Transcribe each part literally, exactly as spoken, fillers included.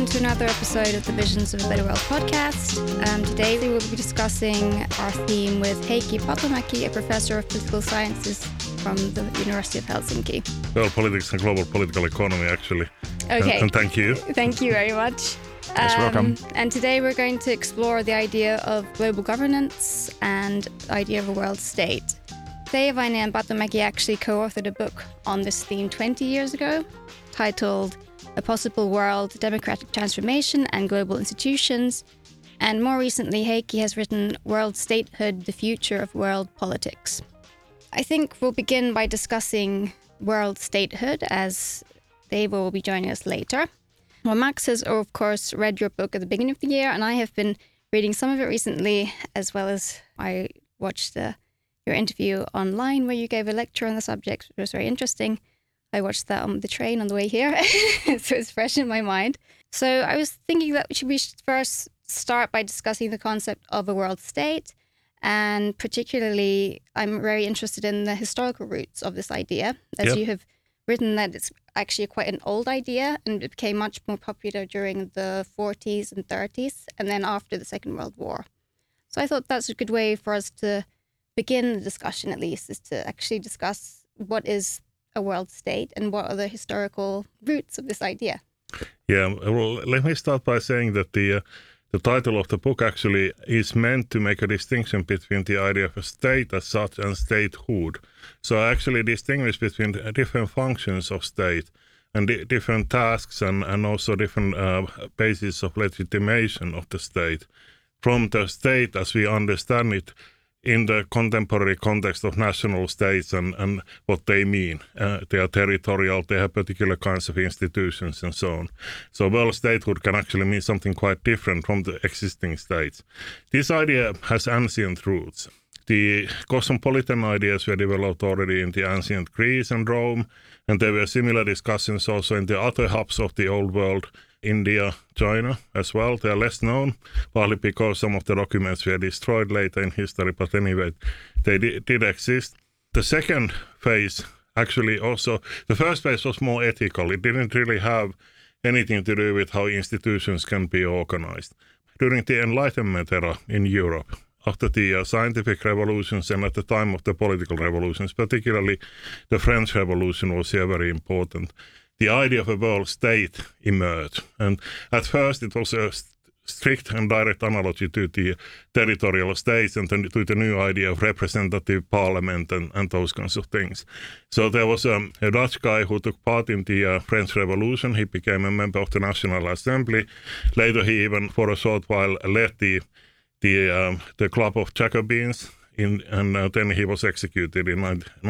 to another episode of the Visions of a Better World podcast. Um, today we will be discussing our theme with Heikki Patomäki, a professor of political sciences from the University of Helsinki. Well, politics and global political economy, actually. Okay. And, and thank you. Thank you very much. Yes, um, welcome. And today we're going to explore the idea of global governance and the idea of a world state. Teivainen and Patomäki actually co-authored a book on this theme twenty years ago, titled A Possible World, Democratic Transformation and Global Institutions. And more recently, Heikki has written World Statehood, The Future of World Politics. I think we'll begin by discussing world statehood, as Teivo will be joining us later. Well, Max has, of course, read your book at the beginning of the year, and I have been reading some of it recently, as well as I watched the, your interview online where you gave a lecture on the subject, which was very interesting. I watched that on the train on the way here, so it's fresh in my mind. So I was thinking that we should first start by discussing the concept of a world state, and particularly I'm very interested in the historical roots of this idea, as yep. you have written that it's actually quite an old idea, and it became much more popular during the forties and thirties, and then after the Second World War. So I thought that's a good way for us to begin the discussion, at least, is to actually discuss what is a world state and what are the historical roots of this idea. Yeah, well, let me start by saying that the uh, the title of the book actually is meant to make a distinction between the idea of a state as such and statehood. So I actually distinguish between different functions of state and di- different tasks and, and also different uh, bases of legitimation of the state from the state as we understand it in the contemporary context of national states and, and what they mean. Uh, they are territorial, they have particular kinds of institutions and so on. So world statehood can actually mean something quite different from the existing states. This idea has ancient roots. The cosmopolitan ideas were developed already in the ancient Greece and Rome, and there were similar discussions also in the other hubs of the old world, India, China as well. They are less known, partly because some of the documents were destroyed later in history, but anyway, they di- did exist. The second phase, actually also, the first phase was more ethical. It didn't really have anything to do with how institutions can be organized. During the Enlightenment era in Europe, after the uh, scientific revolutions and at the time of the political revolutions, particularly the French Revolution was here very important, the idea of a world state emerged. And at first it was a st- strict and direct analogy to the territorial states and to the new idea of representative parliament and, and those kinds of things. So there was um, a Dutch guy who took part in the uh, French Revolution. He became a member of the National Assembly. Later he even for a short while led the the um, the Club of Jacobins, in, and uh, then he was executed in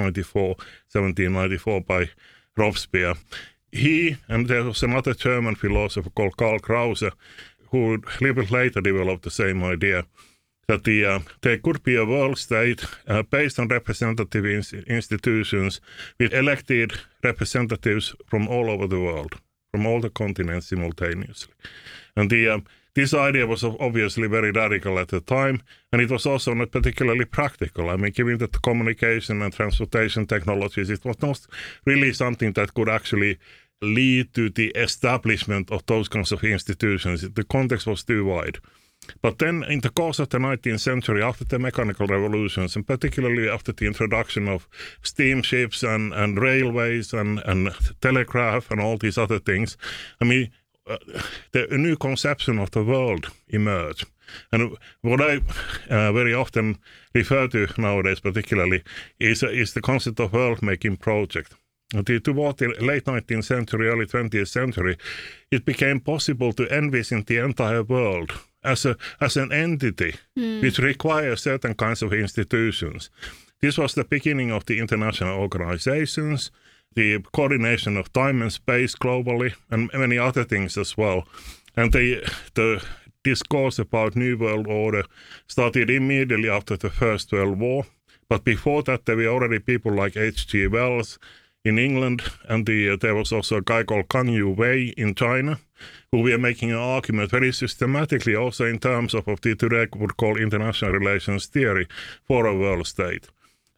seventeen ninety-four by Robespierre. He, and there was another German philosopher called Karl Krause, who a little bit later developed the same idea, that the uh, there could be a world state uh, based on representative in- institutions with elected representatives from all over the world, from all the continents simultaneously. And the uh, This idea was obviously very radical at the time, and it was also not particularly practical. I mean, given that the communication and transportation technologies, it was not really something that could actually lead to the establishment of those kinds of institutions. The context was too wide. But then in the course of the nineteenth century, after the mechanical revolutions, and particularly after the introduction of steamships and, and railways and, and telegraph and all these other things, I mean, Uh, the a new conception of the world emerged. And what I uh, very often refer to nowadays particularly is, uh, is the concept of world-making project. The, toward the late nineteenth century, early twentieth century, it became possible to envision the entire world as a as an entity mm. which requires certain kinds of institutions. This was the beginning of the international organizations, the coordination of time and space globally, and many other things as well. And the, the discourse about New World Order started immediately after the First World War. But before that, there were already people like H G Wells in England, and the, uh, there was also a guy called Kang Yu-wei in China, who were making an argument very systematically also in terms of what the today would call international relations theory for a world state.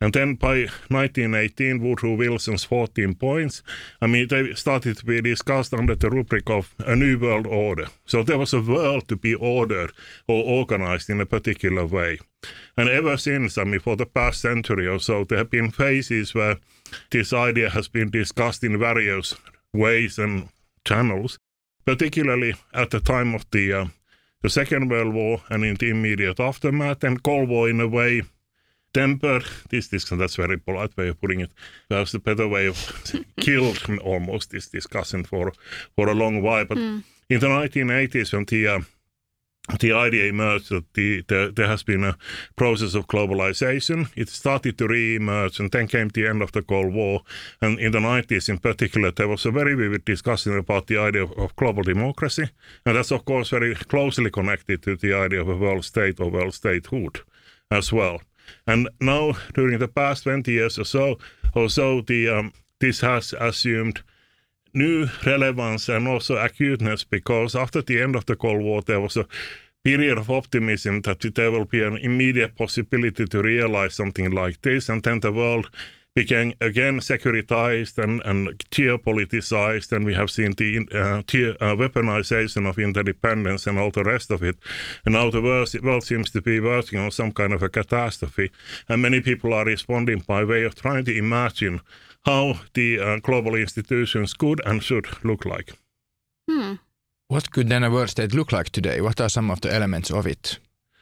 And then by nineteen eighteen, Woodrow Wilson's fourteen points, I mean, they started to be discussed under the rubric of a new world order. So there was a world to be ordered or organized in a particular way. And ever since, I mean, for the past century or so, there have been phases where this idea has been discussed in various ways and channels, particularly at the time of the, uh, the Second World War and in the immediate aftermath, and Cold War in a way tempered, this, this, that's a very polite way of putting it, that's the better way of killed almost this discussion for, for a long while. But mm. in the nineteen eighties, when the, uh, the idea emerged that the, the, there has been a process of globalization, it started to re-emerge, and then came the end of the Cold War. And in the nineties in particular, there was a very vivid discussion about the idea of, of global democracy. And that's, of course, very closely connected to the idea of a world state or world statehood as well. And now, during the past twenty years or so, or so the, um, this has assumed new relevance and also acuteness, because after the end of the Cold War, there was a period of optimism that there will be an immediate possibility to realize something like this. And then the world became again securitized and, and geopoliticized, and we have seen the uh, ge- uh, weaponization of interdependence and all the rest of it. And now the world, world seems to be working on some kind of a catastrophe, and many people are responding by way of trying to imagine how the uh, global institutions could and should look like. Hmm. What could then a world state look like today? What are some of the elements of it?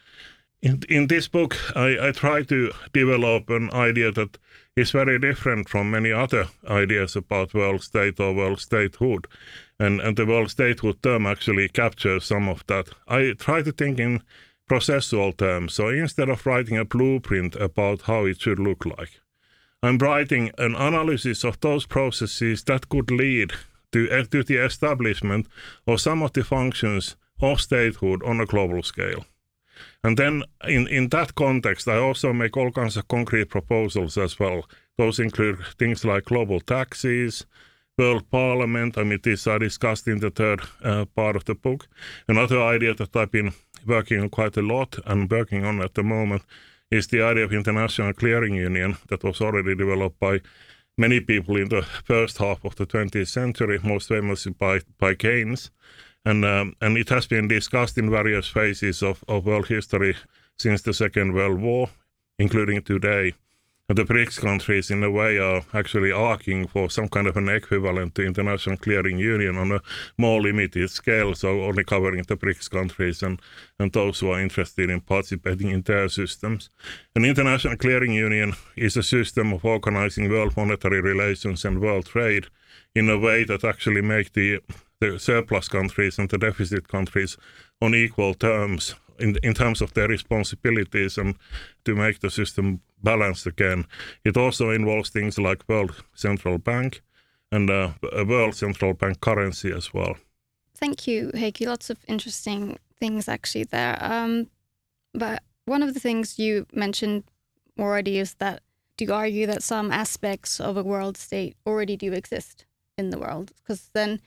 In, in this book, I, I try to develop an idea that is very different from many other ideas about world state or world statehood. And, and the world statehood term actually captures some of that. I try to think in processual terms. So instead of writing a blueprint about how it should look like, I'm writing an analysis of those processes that could lead to, to the establishment of some of the functions of statehood on a global scale. And then in, in that context, I also make all kinds of concrete proposals as well. Those include things like global taxes, world parliament. I mean, these are discussed in the third uh, part of the book. Another idea that I've been working on quite a lot and working on at the moment is the idea of international clearing union that was already developed by many people in the first half of the twentieth century, most famously by, by Keynes. And um, and it has been discussed in various phases of, of world history since the Second World War, including today. And the BRICS countries, in a way, are actually arguing for some kind of an equivalent to international clearing union on a more limited scale, so only covering the BRICS countries and, and those who are interested in participating in their systems. An international clearing union is a system of organizing world monetary relations and world trade in a way that actually make the the surplus countries and the deficit countries on equal terms in, in terms of their responsibilities and to make the system balanced again. It also involves things like World Central Bank and uh, a World Central Bank currency as well. Thank you, Heikki. Lots of interesting things actually there. Um, but one of the things you mentioned already is that do you argue that some aspects of a world state already do exist in the world? Because then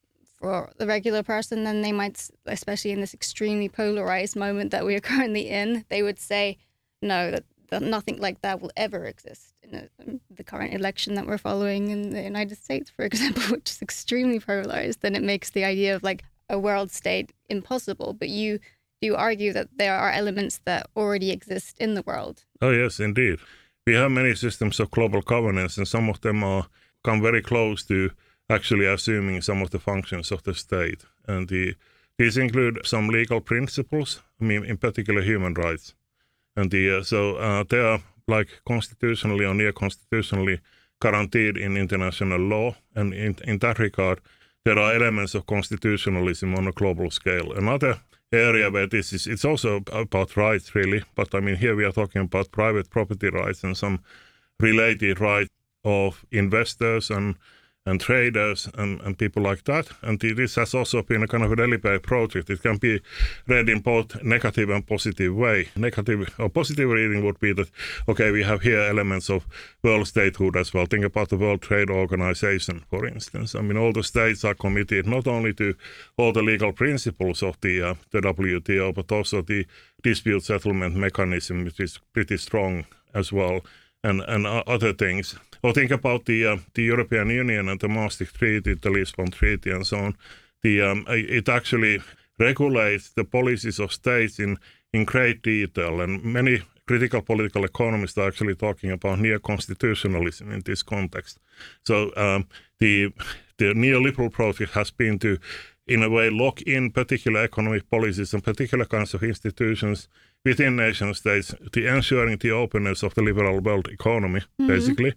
for the regular person, then they might, especially in this extremely polarized moment that we are currently in, they would say, no, that, that nothing like that will ever exist in, a, in the current election that we're following in the United States, for example, which is extremely polarized. Then it makes the idea of like a world state impossible. But you do argue that there are elements that already exist in the world. Oh, yes, indeed. We have many systems of global governance, and some of them are come very close to actually assuming some of the functions of the state. And the, these include some legal principles, I mean, in particular human rights. And the, uh, so uh, they are like constitutionally or near constitutionally guaranteed in international law. And in, in that regard, there are elements of constitutionalism on a global scale. Another area where this is, it's also about rights really, but I mean, here we are talking about private property rights and some related rights of investors and and traders and, and people like that. And this has also been a kind of a deliberate project. It can be read in both negative and positive way. Negative or positive reading would be that, okay, we have here elements of world statehood as well. Think about the World Trade Organization, for instance. I mean, all the states are committed not only to all the legal principles of the, uh, the W T O, but also the dispute settlement mechanism, which is pretty strong as well. and, and other things. Or think about the uh, the European Union and the Maastricht Treaty, the Lisbon Treaty, and so on. The um, it actually regulates the policies of states in, in great detail, and many critical political economists are actually talking about neo-constitutionalism in this context. So um, the the neoliberal project has been to, in a way, lock in particular economic policies and particular kinds of institutions within nation states to ensuring the openness of the liberal world economy, mm-hmm. basically,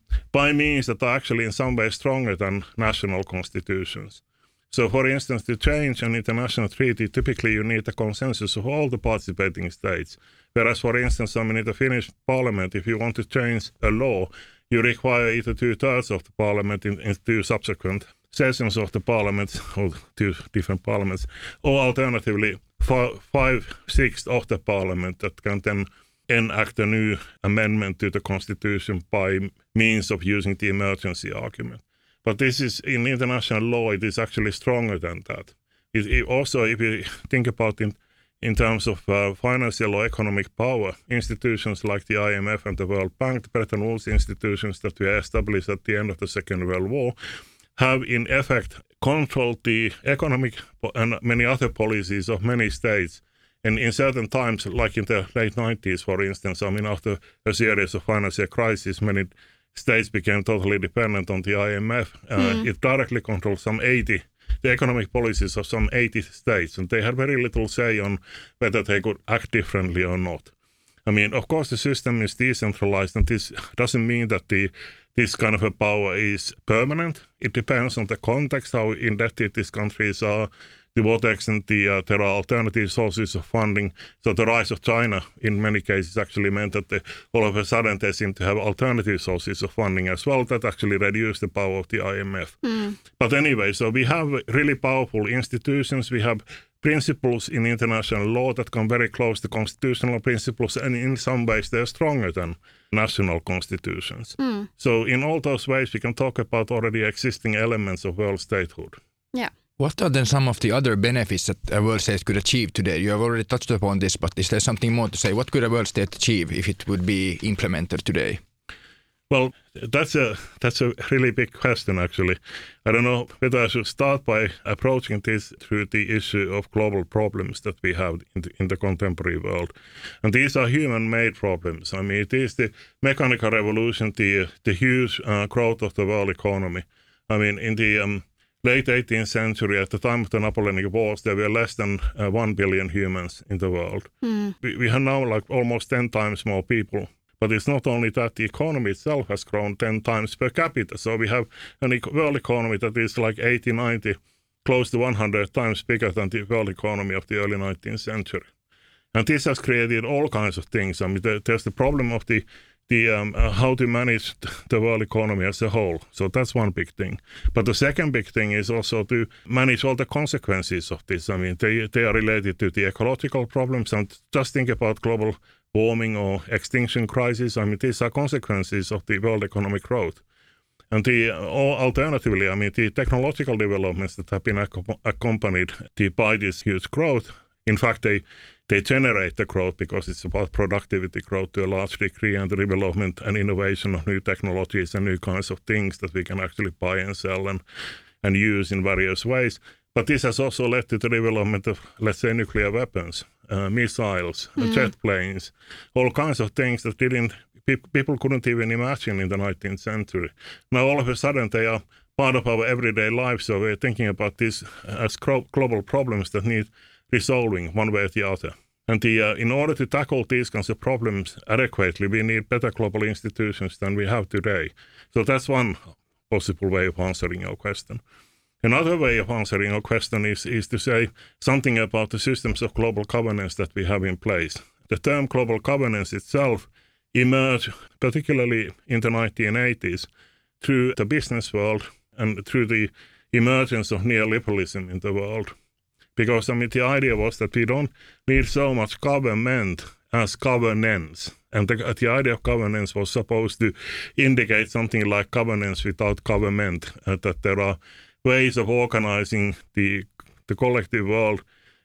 by means that are actually in some way stronger than national constitutions. So, for instance, to change an international treaty, typically you need a consensus of all the participating states. Whereas, for instance, I mean, in the Finnish parliament, if you want to change a law, you require either two-thirds of the parliament in, in two subsequent sessions of the parliament, or two different parliaments, or alternatively, f- five-sixths of the parliament that can then enact a new amendment to the constitution by means of using the emergency argument. But this is, in international law, it is actually stronger than that. It, it also, if you think about it in terms of uh, financial or economic power, institutions like the I M F and the World Bank, the Bretton Woods institutions that we established at the end of the Second World War, have in effect controlled the economic and many other policies of many states. And in certain times, like in the late nineties, for instance, I mean, after a series of financial crises, many states became totally dependent on the I M F. Uh, mm. It directly controlled some eighty, the economic policies of some eighty states, and they had very little say on whether they could act differently or not. I mean, of course, the system is decentralized, and this doesn't mean that the this kind of a power is permanent. It depends on the context, how indebted these countries are, to what extent the, uh, there are alternative sources of funding. So the rise of China in many cases actually meant that they, all of a sudden they seem to have alternative sources of funding as well that actually reduce the power of the I M F. Mm. But anyway, so we have really powerful institutions. We have principles in international law that come very close to constitutional principles, and in some ways they're stronger than national constitutions. Mm. So in all those ways we can talk about already existing elements of world statehood. Yeah. What are then some of the other benefits that a world state could achieve today? You have already touched upon this, but is there something more to say? What could a world state achieve if it would be implemented today? Well, that's a that's a really big question, actually. I don't know whether I should start by approaching this through the issue of global problems that we have in the, in the contemporary world. And these are human-made problems. I mean, it is the mechanical revolution, the, the huge uh, growth of the world economy. I mean, in the um, late eighteenth century, at the time of the Napoleonic Wars, there were less than uh, one billion humans in the world. Mm. We, we have now like almost ten times more people. But it's not only that, the economy itself has grown ten times per capita. So we have a world economy that is like eighty, ninety, close to one hundred times bigger than the world economy of the early nineteenth century. And this has created all kinds of things. I mean, there's the problem of the the um, uh, how to manage the world economy as a whole. So that's one big thing. But the second big thing is also to manage all the consequences of this. I mean, they, they are related to the ecological problems. And just think about global warming or extinction crisis. I mean, these are consequences of the world economic growth. And the, or alternatively, I mean, the technological developments that have been ac- accompanied by this huge growth, in fact, they, they generate the growth because it's about productivity growth to a large degree and the development and innovation of new technologies and new kinds of things that we can actually buy and sell and, and use in various ways. But this has also led to the development of, let's say, nuclear weapons, uh, missiles, mm. jet planes, all kinds of things that didn't pe- people couldn't even imagine in the nineteenth century. Now, all of a sudden, they are part of our everyday life, so we're thinking about this as gro- global problems that need resolving one way or the other. And the, uh, in order to tackle these kinds of problems adequately, we need better global institutions than we have today. So that's one possible way of answering your question. Another way of answering your question is, is to say something about the systems of global governance that we have in place. The term global governance itself emerged, particularly in the nineteen eighties, through the business world and through the emergence of neoliberalism in the world. Because, I mean, the idea was that we don't need so much government as governance. And the, the idea of governance was supposed to indicate something like governance without government, uh, that there are ways of organizing the the collective world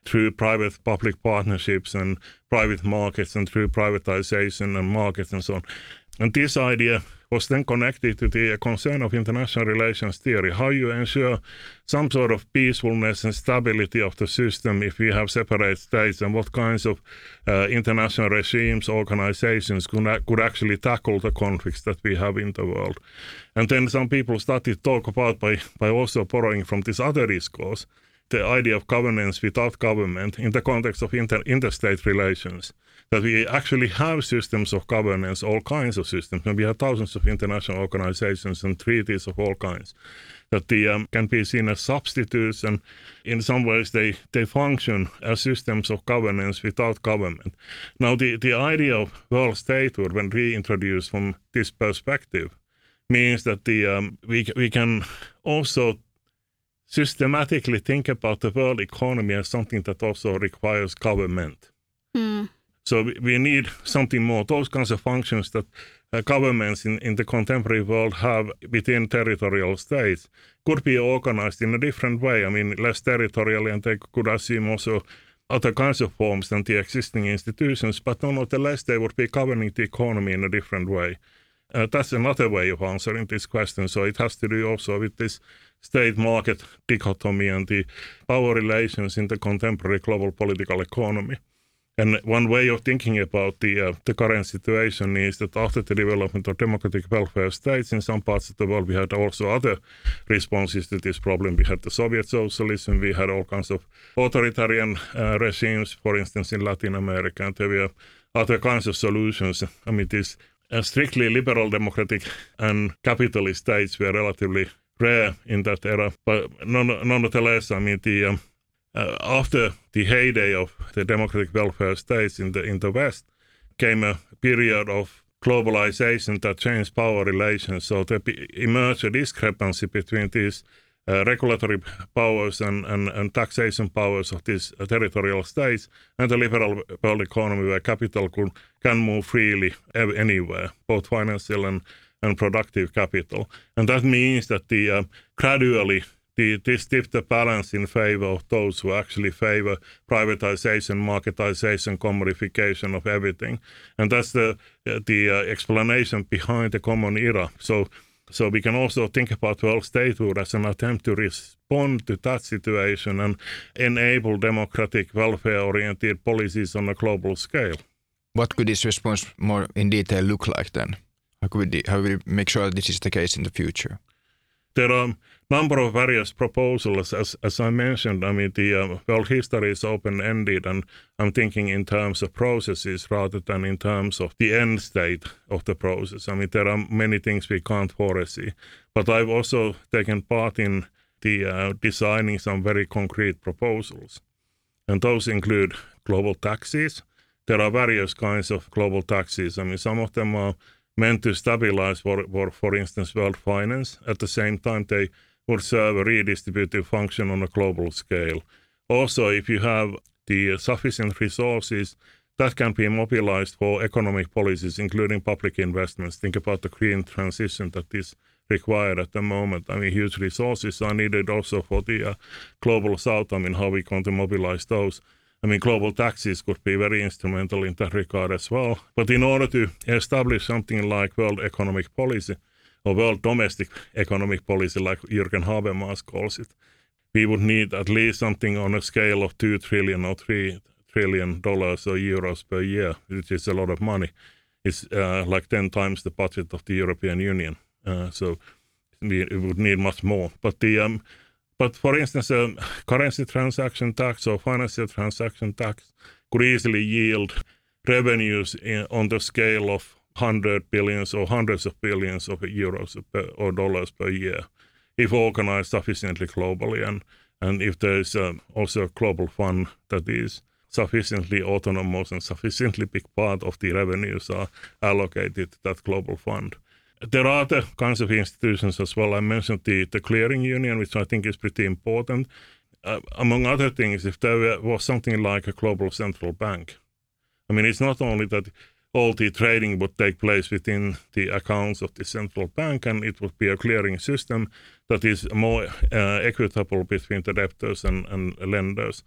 through private-public partnerships and private markets and through privatization and markets and so on. And this idea was then connected to the concern of international relations theory, how you ensure some sort of peacefulness and stability of the system if we have separate states, and what kinds of uh, international regimes, organizations could, could actually tackle the conflicts that we have in the world. And then some people started to talk about, by, by also borrowing from this other discourse, the idea of governance without government in the context of inter- interstate relations. That we actually have systems of governance, all kinds of systems, and we have thousands of international organizations and treaties of all kinds that the, um, can be seen as substitutes, and in some ways they, they function as systems of governance without government. Now the, the idea of world statehood, when reintroduced from this perspective, means that the um, we, we can also systematically think about the world economy as something that also requires government. Mm. So we need something more, those kinds of functions that uh, governments in, in the contemporary world have within territorial states could be organized in a different way. I mean, less territorially, and they could assume also other kinds of forms than the existing institutions, but nonetheless they would be governing the economy in a different way. Uh, that's another way of answering this question. So it has to do also with this state-market dichotomy and the power relations in the contemporary global political economy. And one way of thinking about the uh, the current situation is that after the development of democratic welfare states in some parts of the world, we had also other responses to this problem. We had the Soviet socialism, we had all kinds of authoritarian uh, regimes, for instance, in Latin America, and there were other kinds of solutions. I mean, these uh, strictly liberal democratic and capitalist states were relatively rare in that era, but nonetheless, I mean, the um, Uh, after the heyday of the democratic welfare states in the in the West came a period of globalization that changed power relations. So there be, emerged a discrepancy between these uh, regulatory powers and, and, and taxation powers of these uh, territorial states and the liberal world economy, where capital could, can move freely ev- anywhere, both financial and, and productive capital. And that means that the uh, gradually The, this tipped the balance in favor of those who actually favor privatization, marketization, commodification of everything. And that's the the uh, explanation behind the common era. So, so we can also think about world statehood as an attempt to respond to that situation and enable democratic, welfare-oriented policies on a global scale. What could this response more in detail look like then? How could we, how will we make sure that this is the case in the future? There are a number of various proposals. As, as I mentioned, I mean, the uh, world history is open-ended, and I'm thinking in terms of processes rather than in terms of the end state of the process. I mean, there are many things we can't foresee. But I've also taken part in the uh, designing some very concrete proposals. And those include global taxes. There are various kinds of global taxes. I mean, some of them are meant to stabilize, for, for, for instance, world finance. At the same time, they would serve a redistributive function on a global scale. Also, if you have the sufficient resources, that can be mobilized for economic policies, including public investments. Think about the green transition that is required at the moment. I mean, huge resources are needed also for the uh, global south. I mean, how we going to mobilize those? I mean, global taxes could be very instrumental in that regard as well. But in order to establish something like world economic policy, or world domestic economic policy, like Jürgen Habermas calls it, we would need at least something on a scale of two trillion or three trillion dollars or euros per year, which is a lot of money. It's uh, like ten times the budget of the European Union. Uh, so we would need much more. But the um, But for instance, a currency transaction tax or financial transaction tax could easily yield revenues in, on the scale of hundred billions or hundreds of billions of euros per, or dollars per year, if organized sufficiently globally, and, and if there is uh, also a global fund that is sufficiently autonomous and sufficiently big part of the revenues are allocated to that global fund. There are other kinds of institutions as well. I mentioned the, the clearing union, which I think is pretty important. Uh, among other things, if there were, was something like a global central bank. I mean, it's not only that all the trading would take place within the accounts of the central bank, and it would be a clearing system that is more uh, equitable between the debtors and, and lenders.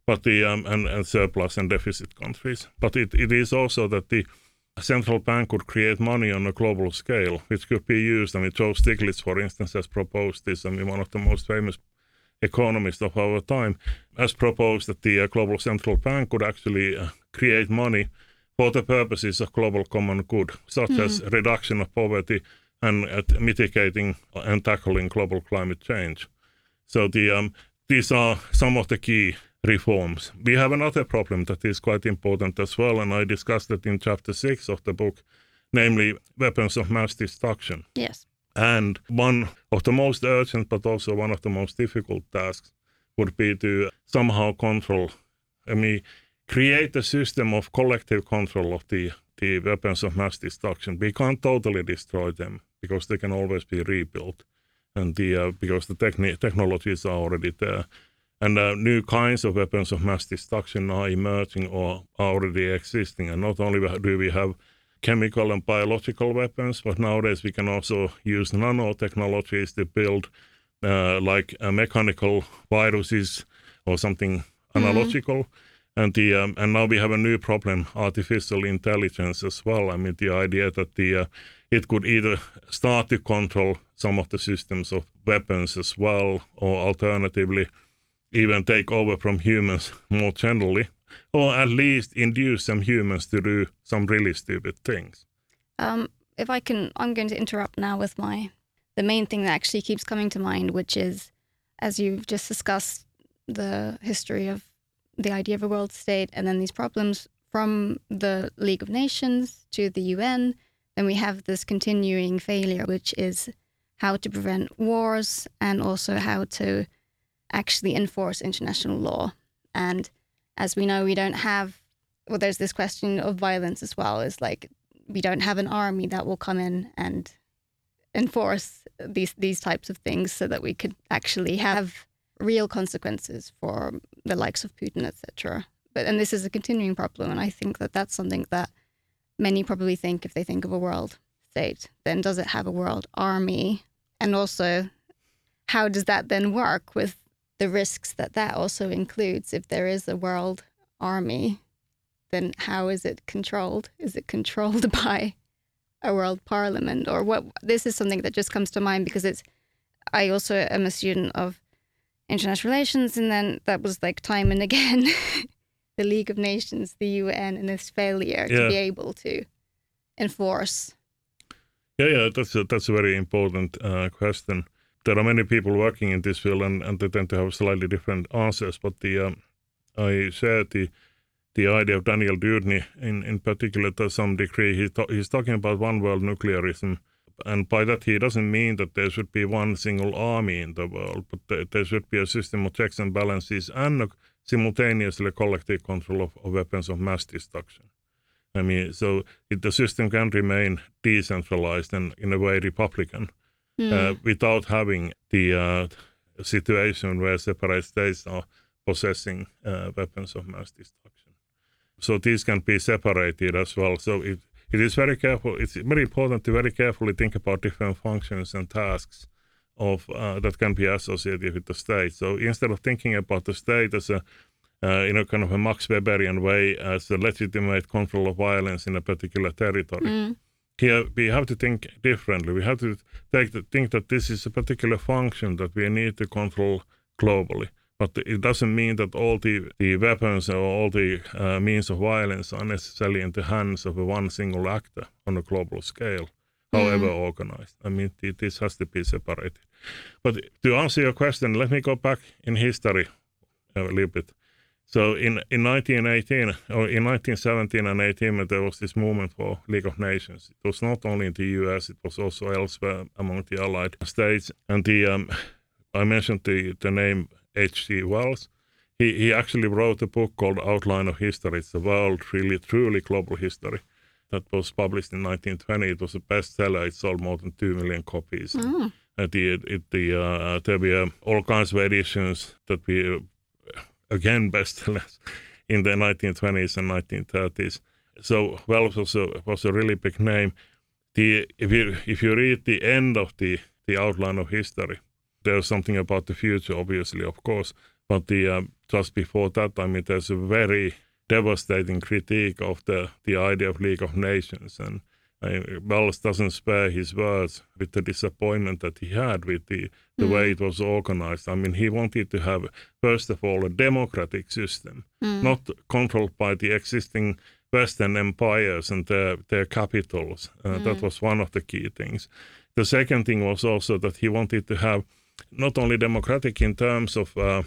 but the um, and, and surplus and deficit countries. But it, it is also that the central bank could create money on a global scale, which could be used. I mean, Joe Stiglitz, for instance, has proposed this. I mean, one of the most famous economists of our time has proposed that the uh, global central bank could actually uh, create money for the purposes of global common good, such mm. as reduction of poverty and uh, mitigating and tackling global climate change. So the um, these are some of the key reforms. We have another problem that is quite important as well, and I discussed it in chapter six of the book, namely weapons of mass destruction. Yes. And one of the most urgent, but also one of the most difficult tasks would be to somehow control, I mean, create a system of collective control of the, the weapons of mass destruction. We can't totally destroy them because they can always be rebuilt, and the uh, because the techni- technologies are already there. And uh, new kinds of weapons of mass destruction are emerging or are already existing. And not only do we have chemical and biological weapons, but nowadays we can also use nanotechnologies to build uh, like uh, mechanical viruses or something analogical. Mm-hmm. And the um, and now we have a new problem, artificial intelligence as well. I mean, the idea that the uh, it could either start to control some of the systems of weapons as well, or alternatively even take over from humans more generally, or at least induce some humans to do some really stupid things. Um, if I can, I'm going to interrupt now with my the main thing that actually keeps coming to mind, which is, as you've just discussed, the history of the idea of a world state, and then these problems from the League of Nations to the U N. Then we have this continuing failure, which is how to prevent wars and also how to actually enforce international law. And as we know, we don't have, well, there's this question of violence as well. It's like we don't have an army that will come in and enforce these these types of things so that we could actually have real consequences for the likes of Putin, et cetera. But and this is a continuing problem, and I think that that's something that many probably think if they think of a world state. Then does it have a world army? And also, how does that then work with the risks that that also includes? If there is a world army, then how is it controlled? Is it controlled by a world parliament or what? This is something that just comes to mind because it's, I also am a student of international relations, and then that was like time and again, the League of Nations, the U N, and this failure yeah. to be able to enforce. Yeah, yeah, that's a, that's a very important uh, question. There are many people working in this field, and, and they tend to have slightly different answers. But the um, I share the the idea of Daniel Dewdney in, in particular to some degree. He ta- he's talking about one world nuclearism, and by that he doesn't mean that there should be one single army in the world, but there, there should be a system of checks and balances and a, simultaneously collective control of, of weapons of mass destruction. I mean, so it, the system can remain decentralized and in a way republican. Mm. Uh, without having the uh, situation where separate states are possessing uh, weapons of mass destruction. So these can be separated as well. So it, it is very careful. It's very important to very carefully think about different functions and tasks of uh, that can be associated with the state. So instead of thinking about the state as a uh, in a kind of a Max Weberian way as a legitimate control of violence in a particular territory. Mm. Here we have to think differently. We have to take the, think that this is a particular function that we need to control globally. But it doesn't mean that all the, the weapons or all the uh, means of violence are necessarily in the hands of a one single actor on a global scale, however mm. organized. I mean, it, this has to be separated. But to answer your question, let me go back in history a little bit. So in, in nineteen eighteen, or in nineteen seventeen and eighteen, there was this movement for League of Nations. It was not only in the U S, it was also elsewhere among the allied states. And the um, I mentioned the, the name H G Wells. He he actually wrote a book called Outline of History. It's a world, really, truly global history that was published in nineteen twenty. It was a bestseller. It sold more than two million copies. Mm. And the, it, the, uh, there were all kinds of editions that we... Uh, again bestsellers in the nineteen twenties and nineteen thirties. So Wells was a, was a really big name. The if you if you read the end of the, the Outline of History, there's something about the future, obviously, of course, But the uh, just before that, I mean, there's a very devastating critique of the, the idea of League of Nations. And uh, Wells doesn't spare his words with the disappointment that he had with the, the mm. way it was organized. I mean, he wanted to have, first of all, a democratic system, mm. not controlled by the existing Western empires and their, their capitals. Uh, mm. That was one of the key things. The second thing was also that he wanted to have not only democratic in terms of uh,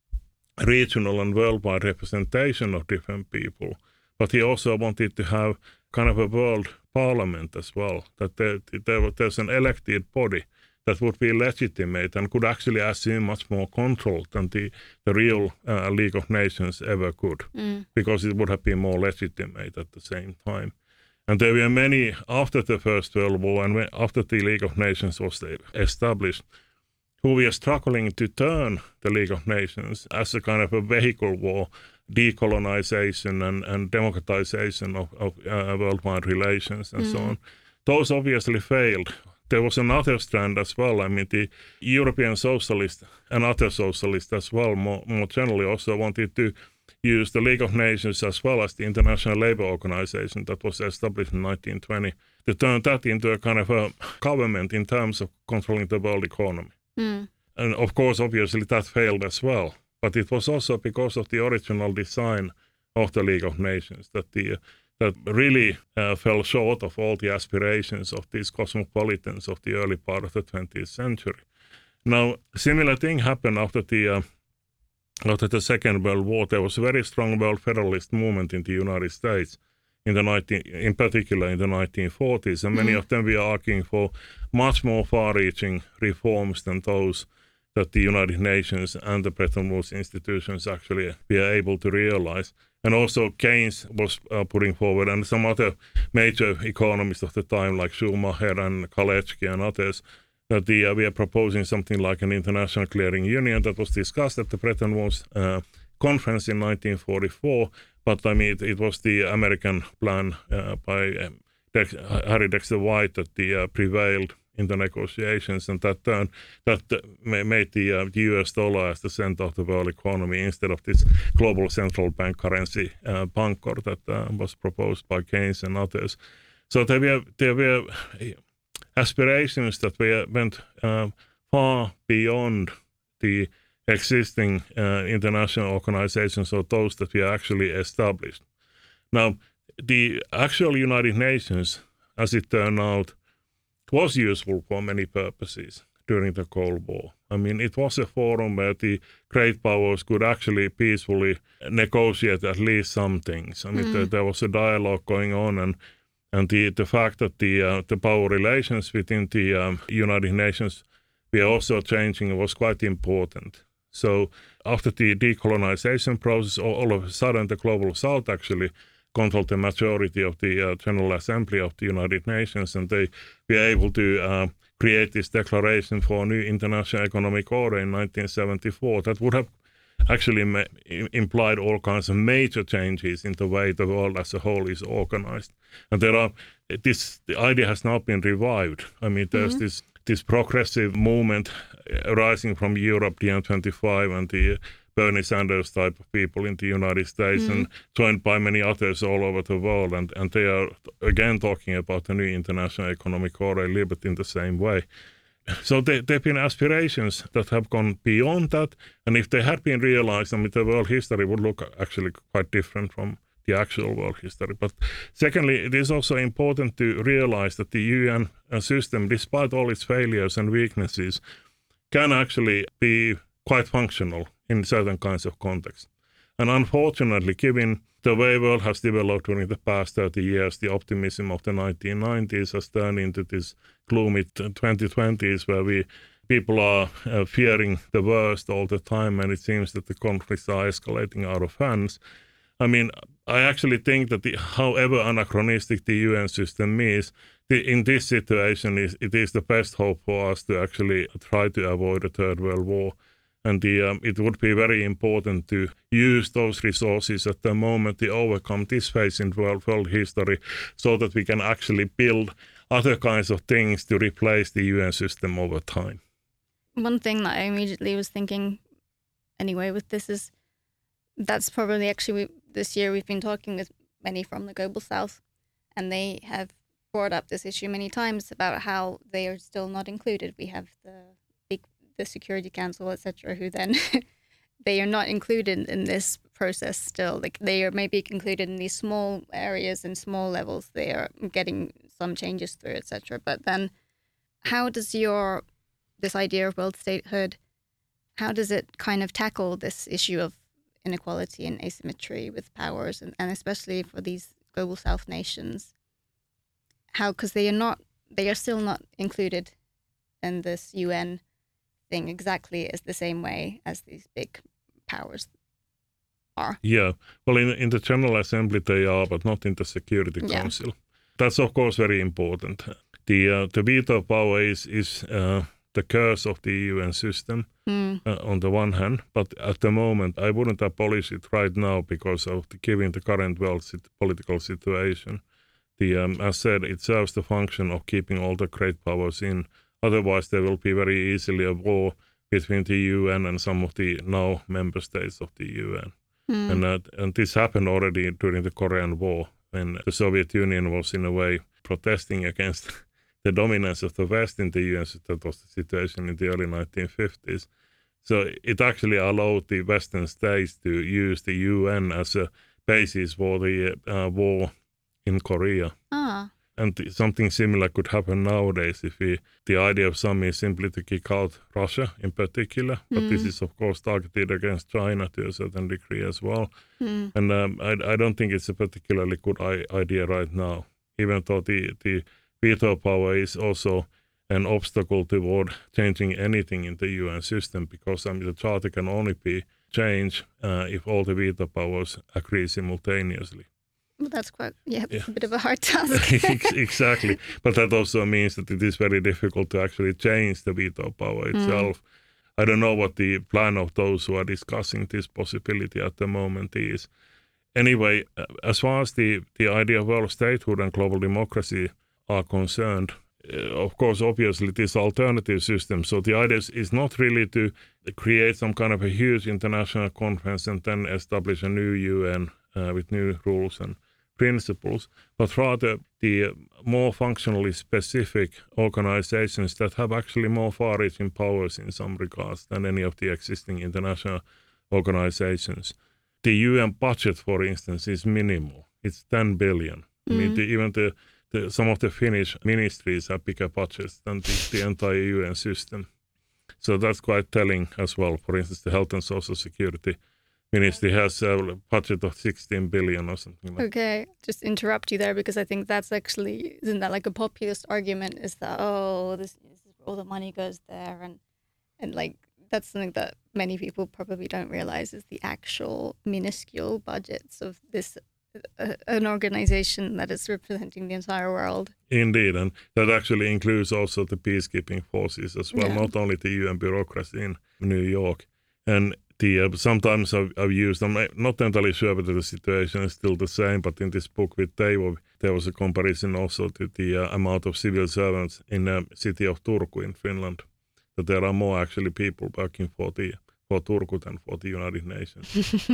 regional and worldwide representation of different people, but he also wanted to have kind of a world parliament as well, that there, there, there's an elected body that would be legitimate and could actually assume much more control than the, the real uh, League of Nations ever could, mm. because it would have been more legitimate at the same time. And there were many, after the First World War and after the League of Nations was established, who were struggling to turn the League of Nations as a kind of a vehicle for decolonization and, and democratization of, of uh, worldwide relations and mm. so on. Those obviously failed. There was another strand as well. I mean, the European socialists and other socialists as well, more, more generally, also wanted to use the League of Nations as well as the International Labour Organization that was established in nineteen twenty to turn that into a kind of a government in terms of controlling the world economy. Mm. And of course, obviously, that failed as well. But it was also because of the original design of the League of Nations that the that really uh, fell short of all the aspirations of these cosmopolitans of the early part of the twentieth century. Now, similar thing happened after the uh, after the Second World War. There was a very strong world federalist movement in the United States, in the nineteen, in particular in the nineteen forties, and many mm. of them were arguing for much more far-reaching reforms than those that the United Nations and the Bretton Woods institutions actually were able to realize. And also Keynes was uh, putting forward, and some other major economists of the time, like Schumacher and Kalecki and others, that the, uh, we are proposing something like an international clearing union that was discussed at the Bretton Woods uh, conference in nineteen forty-four. But I mean, it, it was the American plan uh, by um, Dex, Harry Dexter White that the, uh, prevailed in the negotiations, and that turned, that uh, made the uh, U S dollar as the center of the world economy instead of this global central bank currency uh, bankor that uh, was proposed by Keynes and others. So there were there were aspirations that were, went uh, far beyond the existing uh, international organizations or those that were actually established. Now, the actual United Nations, as it turned out, was useful for many purposes during the Cold War. I mean, it was a forum where the great powers could actually peacefully negotiate at least some things. I mean, mm. there, there was a dialogue going on, and and the, the fact that the uh, the power relations within the um, United Nations were also changing was quite important. So after the decolonization process, all, all of a sudden the Global South actually controlled the majority of the uh, General Assembly of the United Nations, and they were able to uh, create this declaration for a new international economic order in nineteen seventy-four that would have actually ma- implied all kinds of major changes in the way the world as a whole is organized. And there are this the idea has now been revived. I mean, there's mm-hmm. this this progressive movement arising from Europe, the M twenty-five, and the Bernie Sanders type of people in the United States, mm. and joined by many others all over the world. And, and they are again talking about the new international economic order a little bit in the same way. So there have been aspirations that have gone beyond that. And if they had been realized, I mean, the world history would look actually quite different from the actual world history. But secondly, it is also important to realize that the U N system, despite all its failures and weaknesses, can actually be quite functional in certain kinds of contexts. And unfortunately, given the way the world has developed during the past thirty years, the optimism of the nineteen nineties has turned into this gloomy twenty twenties where we people are uh, fearing the worst all the time, and it seems that the conflicts are escalating out of hands. I mean, I actually think that the, however anachronistic the U N system is, the, in this situation, is, it is the best hope for us to actually try to avoid a third world war. And the, um, it would be very important to use those resources at the moment to overcome this phase in world, world history so that we can actually build other kinds of things to replace the U N system over time. One thing that I immediately was thinking anyway with this is that's probably actually we, this year we've been talking with many from the Global South, and they have brought up this issue many times about how they are still not included. We have the big the Security Council, et cetera, who then they are not included in this process still. Like they are maybe included in these small areas and small levels. They are getting some changes through, et cetera. But then, how does your this idea of world statehood, how does it kind of tackle this issue of inequality and asymmetry with powers, and, and especially for these Global South nations? How, because they are not, they are still not included in this U N thing exactly as the same way as these big powers are. Yeah, well, in in the General Assembly they are, but not in the Security Yeah. Council. That's of course very important. The uh, the veto power is is uh, the curse of the U N system Mm. uh, on the one hand, but at the moment I wouldn't abolish it right now because of the, given the current world sit- political situation. The um, as said, it serves the function of keeping all the great powers in. Otherwise, there will be very easily a war between the U N and some of the now member states of the U N. Mm. And uh, and this happened already during the Korean War, when the Soviet Union was in a way protesting against the dominance of the West in the U N. So that was the situation in the early nineteen fifties. So it actually allowed the Western states to use the U N as a basis for the uh, war in Korea. Ah. And th- something similar could happen nowadays if we, the idea of some is simply to kick out Russia in particular, but Mm. this is of course targeted against China to a certain degree as well. Mm. And um, I, I don't think it's a particularly good I- idea right now, even though the, the veto power is also an obstacle toward changing anything in the U N system, because I mean, the charter can only be changed uh, if all the veto powers agree simultaneously. Well, that's quite, yeah, it's Yeah. a bit of a hard task. Ex- exactly. But that also means that it is very difficult to actually change the veto power itself. I don't know what the plan of those who are discussing this possibility at the moment is. Anyway, uh, as far as the, the idea of world statehood and global democracy are concerned, uh, of course, obviously, this alternative system. So the idea is, is not really to create some kind of a huge international conference and then establish a new U N uh, with new rules and principles, but rather the more functionally specific organizations that have actually more far-reaching powers in some regards than any of the existing international organizations. The U N budget, for instance, is minimal. It's ten billion. I mean, the, even the, the some of the Finnish ministries have bigger budgets than the, the entire U N system. So that's quite telling as well. For instance, the Health and Social Security Ministry has a budget of sixteen billion or something like that. Okay, just interrupt you there because I think that's actually, isn't that like a populist argument, is that, oh, this, this is where all the money goes there, and and like that's something that many people probably don't realize is the actual minuscule budgets of this uh, an organization that is representing the entire world. Indeed, and that actually includes also the peacekeeping forces as well, Yeah. not only the U N bureaucracy in New York. And the uh, sometimes I've, I've used, I'm not entirely sure whether the situation is still the same, but in this book with Teivo, there was a comparison also to the uh, amount of civil servants in the city of Turku in Finland, that there are more actually people working for the for Turku than for the United Nations.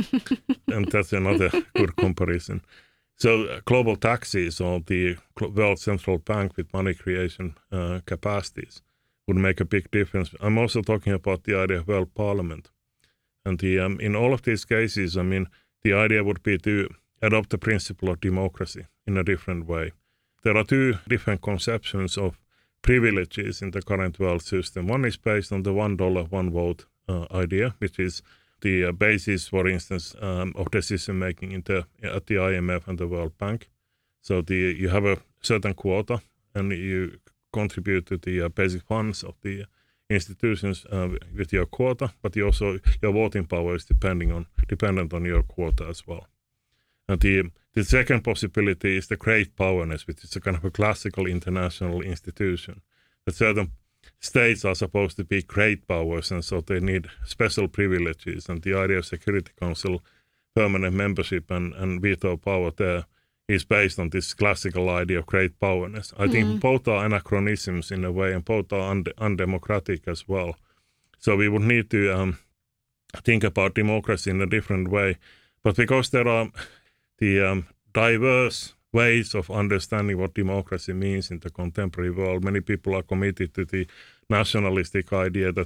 And that's another good comparison. So uh, global taxes or the World Central Bank with money creation uh, capacities would make a big difference. I'm also talking about the idea of world parliament. And the, um, in all of these cases, I mean, the idea would be to adopt the principle of democracy in a different way. There are two different conceptions of privileges in the current world system. One is based on the one dollar, one vote uh, idea, which is the uh, basis, for instance, um, of decision-making in the, at the I M F and the World Bank. So the, you have a certain quota and you contribute to the uh, basic funds of the institutions uh, with your quota, but you also your voting power is depending on dependent on your quota as well. And the the second possibility is the great powerness, which is a kind of a classical international institution. That certain states are supposed to be great powers, and so they need special privileges. And the idea of Security Council permanent membership and, and veto power there is based on this classical idea of great powerness. I mm. think both are anachronisms in a way, and both are und- undemocratic as well. So we would need to um, think about democracy in a different way. But because there are the um, diverse ways of understanding what democracy means in the contemporary world, many people are committed to the nationalistic idea that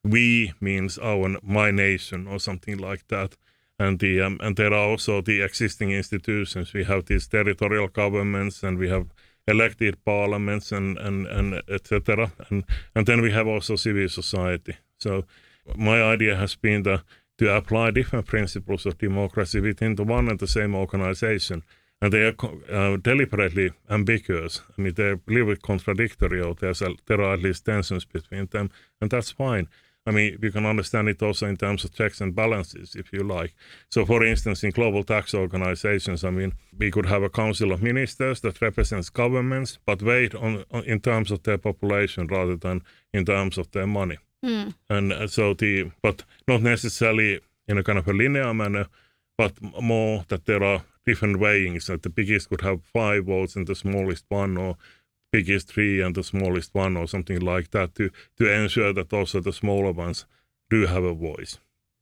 we means our my nation or something like that. And the um, and there are also the existing institutions. We have these territorial governments, and we have elected parliaments, and and and et cetera. And and then we have also civil society. So my idea has been the, to apply different principles of democracy within the one and the same organization, and they are uh, deliberately ambiguous. I mean, they're a little bit contradictory, or there's a, there are at least tensions between them, and that's fine. I mean, you can understand it also in terms of checks and balances, if you like. So, for instance, in global tax organizations, I mean, we could have a council of ministers that represents governments, but weighed on, on in terms of their population rather than in terms of their money. Mm. And uh, so the, but not necessarily in a kind of a linear manner, but more that there are different weighings. That the biggest could have five votes and the smallest one, or biggest three and the smallest one, or something like that, to, to ensure that also the smaller ones do have a voice.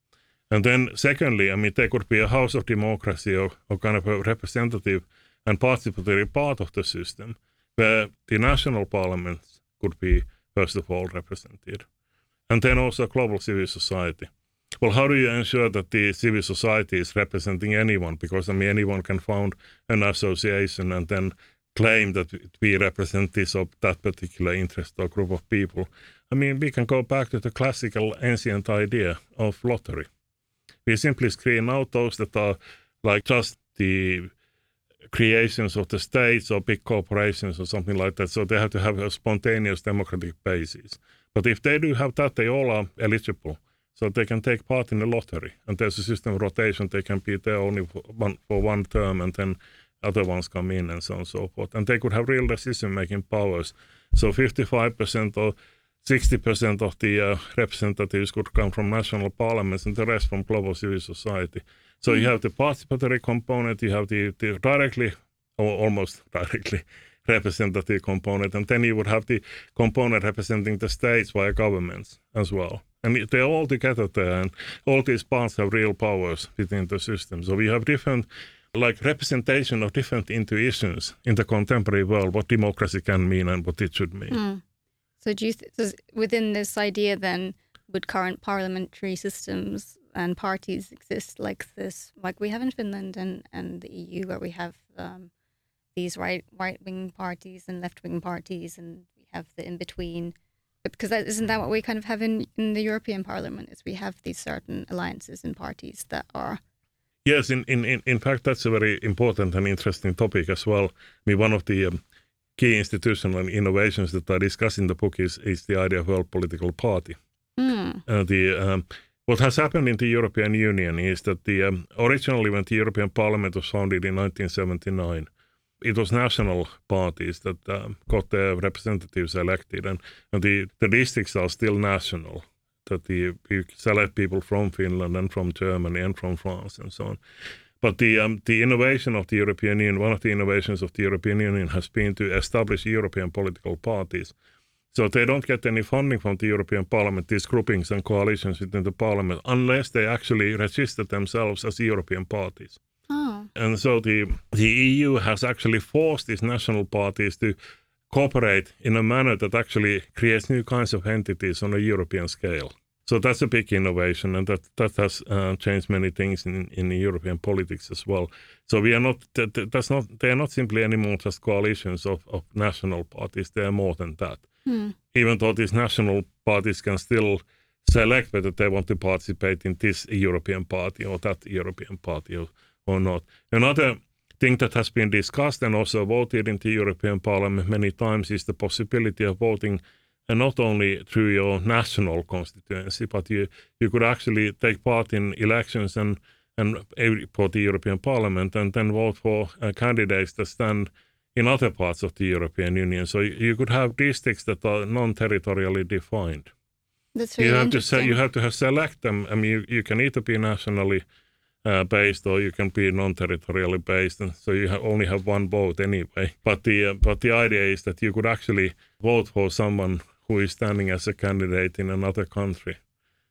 And then secondly, I mean, there could be a house of democracy, or, or kind of a representative and participatory part of the system, where the national parliaments could be, first of all, represented. And then also global civil society. Well, how do you ensure that the civil society is representing anyone? Because, I mean, anyone can found an association and then claim that we represent this or that particular interest or group of people. I mean, we can go back to the classical ancient idea of lottery. We simply screen out those that are like just the creations of the states or big corporations or something like that. So they have to have a spontaneous democratic basis. But if they do have that, they all are eligible. So they can take part in the lottery. And there's a system of rotation. They can be there only for one, for one term, and then other ones come in, and so on and so forth. And they could have real decision-making powers. So fifty-five percent or sixty percent of the uh, representatives could come from national parliaments, and the rest from global civil society. So mm-hmm. you have the participatory component, you have the, the directly, or almost directly, representative component, and then you would have the component representing the states via governments as well. And they're all together there, and all these parts have real powers within the system. So we have different, like, representation of different intuitions in the contemporary world, what democracy can mean and what it should mean. Mm. So do you th- does, within this idea then, would current parliamentary systems and parties exist like this, like we have in Finland and, and the E U, where we have um, these right, right-wing parties and left-wing parties, and we have the in-between? Because that, isn't that what we kind of have in, in the European Parliament, is we have these certain alliances and parties that are... Yes, in, in, in fact, that's a very important and interesting topic as well. I mean, one of the um, key institutional innovations that I discuss in the book is, is the idea of world political party. Mm. Uh, the um, what has happened in the European Union is that the um, originally when the European Parliament was founded in nineteen seventy-nine, it was national parties that um, got their representatives elected, and, and the, the districts are still national. That the, you select people from Finland and from Germany and from France and so on. But the um, the innovation of the European Union, one of the innovations of the European Union has been to establish European political parties. So they don't get any funding from the European Parliament, these groupings and coalitions within the Parliament, unless they actually register themselves as European parties. Oh. And so the, the E U has actually forced these national parties to cooperate in a manner that actually creates new kinds of entities on a European scale. So that's a big innovation, and that, that has uh, changed many things in, in European politics as well. So we are not, that, that's not, they are not simply anymore just coalitions of, of national parties, they are more than that. Hmm. Even though these national parties can still select whether they want to participate in this European party or that European party or, or not. Another thing that has been discussed and also voted in the European Parliament many times is the possibility of voting and not only through your national constituency, but you, you could actually take part in elections and, and for the European Parliament and then vote for uh, candidates that stand in other parts of the European Union. So you, you could have districts that are non-territorially defined. That's really you have interesting. to say, you have to have select them. I mean, you, you can either be nationally Uh, based, or you can be non-territorially based, and so you have only have one vote anyway. But the uh, but the idea is that you could actually vote for someone who is standing as a candidate in another country,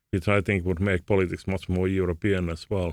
which I think would make politics much more European as well.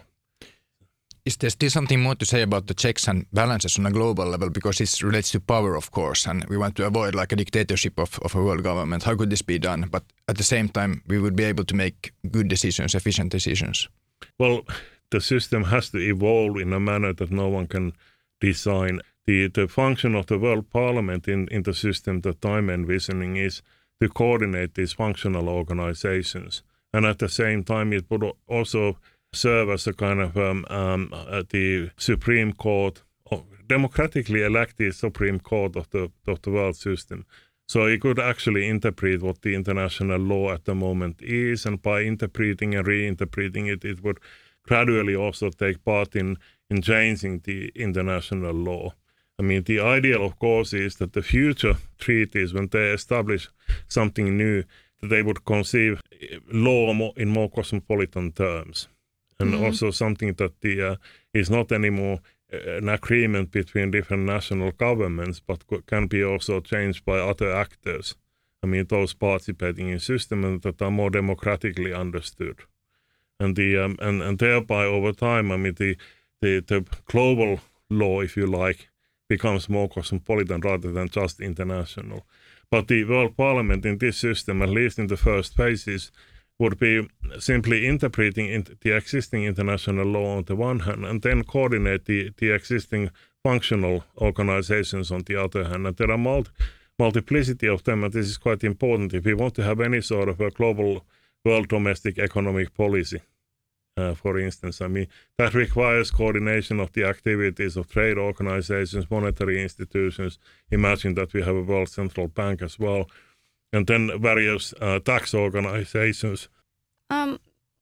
Is there still something more to say about the checks and balances on a global level? Because this relates to power, of course, and we want to avoid like a dictatorship of, of a world government. How could this be done? But at the same time, we would be able to make good decisions, efficient decisions. Well, the system has to evolve in a manner that no one can design. The, the function of the World Parliament in, in the system that I'm envisioning is to coordinate these functional organizations. And at the same time, it would also serve as a kind of um, um, uh, the Supreme Court, or democratically elected Supreme Court of the, of the world system. So it could actually interpret what the international law at the moment is, and by interpreting and reinterpreting it, it would gradually also take part in, in changing the international law. I mean, the ideal, of course, is that the future treaties, when they establish something new, that they would conceive law more, in more cosmopolitan terms. And mm-hmm. also something that the, uh, is not anymore an agreement between different national governments, but can be also changed by other actors. I mean, those participating in systems that are more democratically understood. And the um, and, and thereby over time, I mean, the, the, the global law, if you like, becomes more cosmopolitan rather than just international. But the World Parliament in this system, at least in the first phases, would be simply interpreting the existing international law on the one hand, and then coordinate the, the existing functional organizations on the other hand. And there are multi, multiplicity of them, and this is quite important if we want to have any sort of a global world domestic economic policy. Uh, for instance, I mean, that requires coordination of the activities of trade organizations, monetary institutions. Imagine that we have a world central bank as well. And then various uh, tax organizations. Um,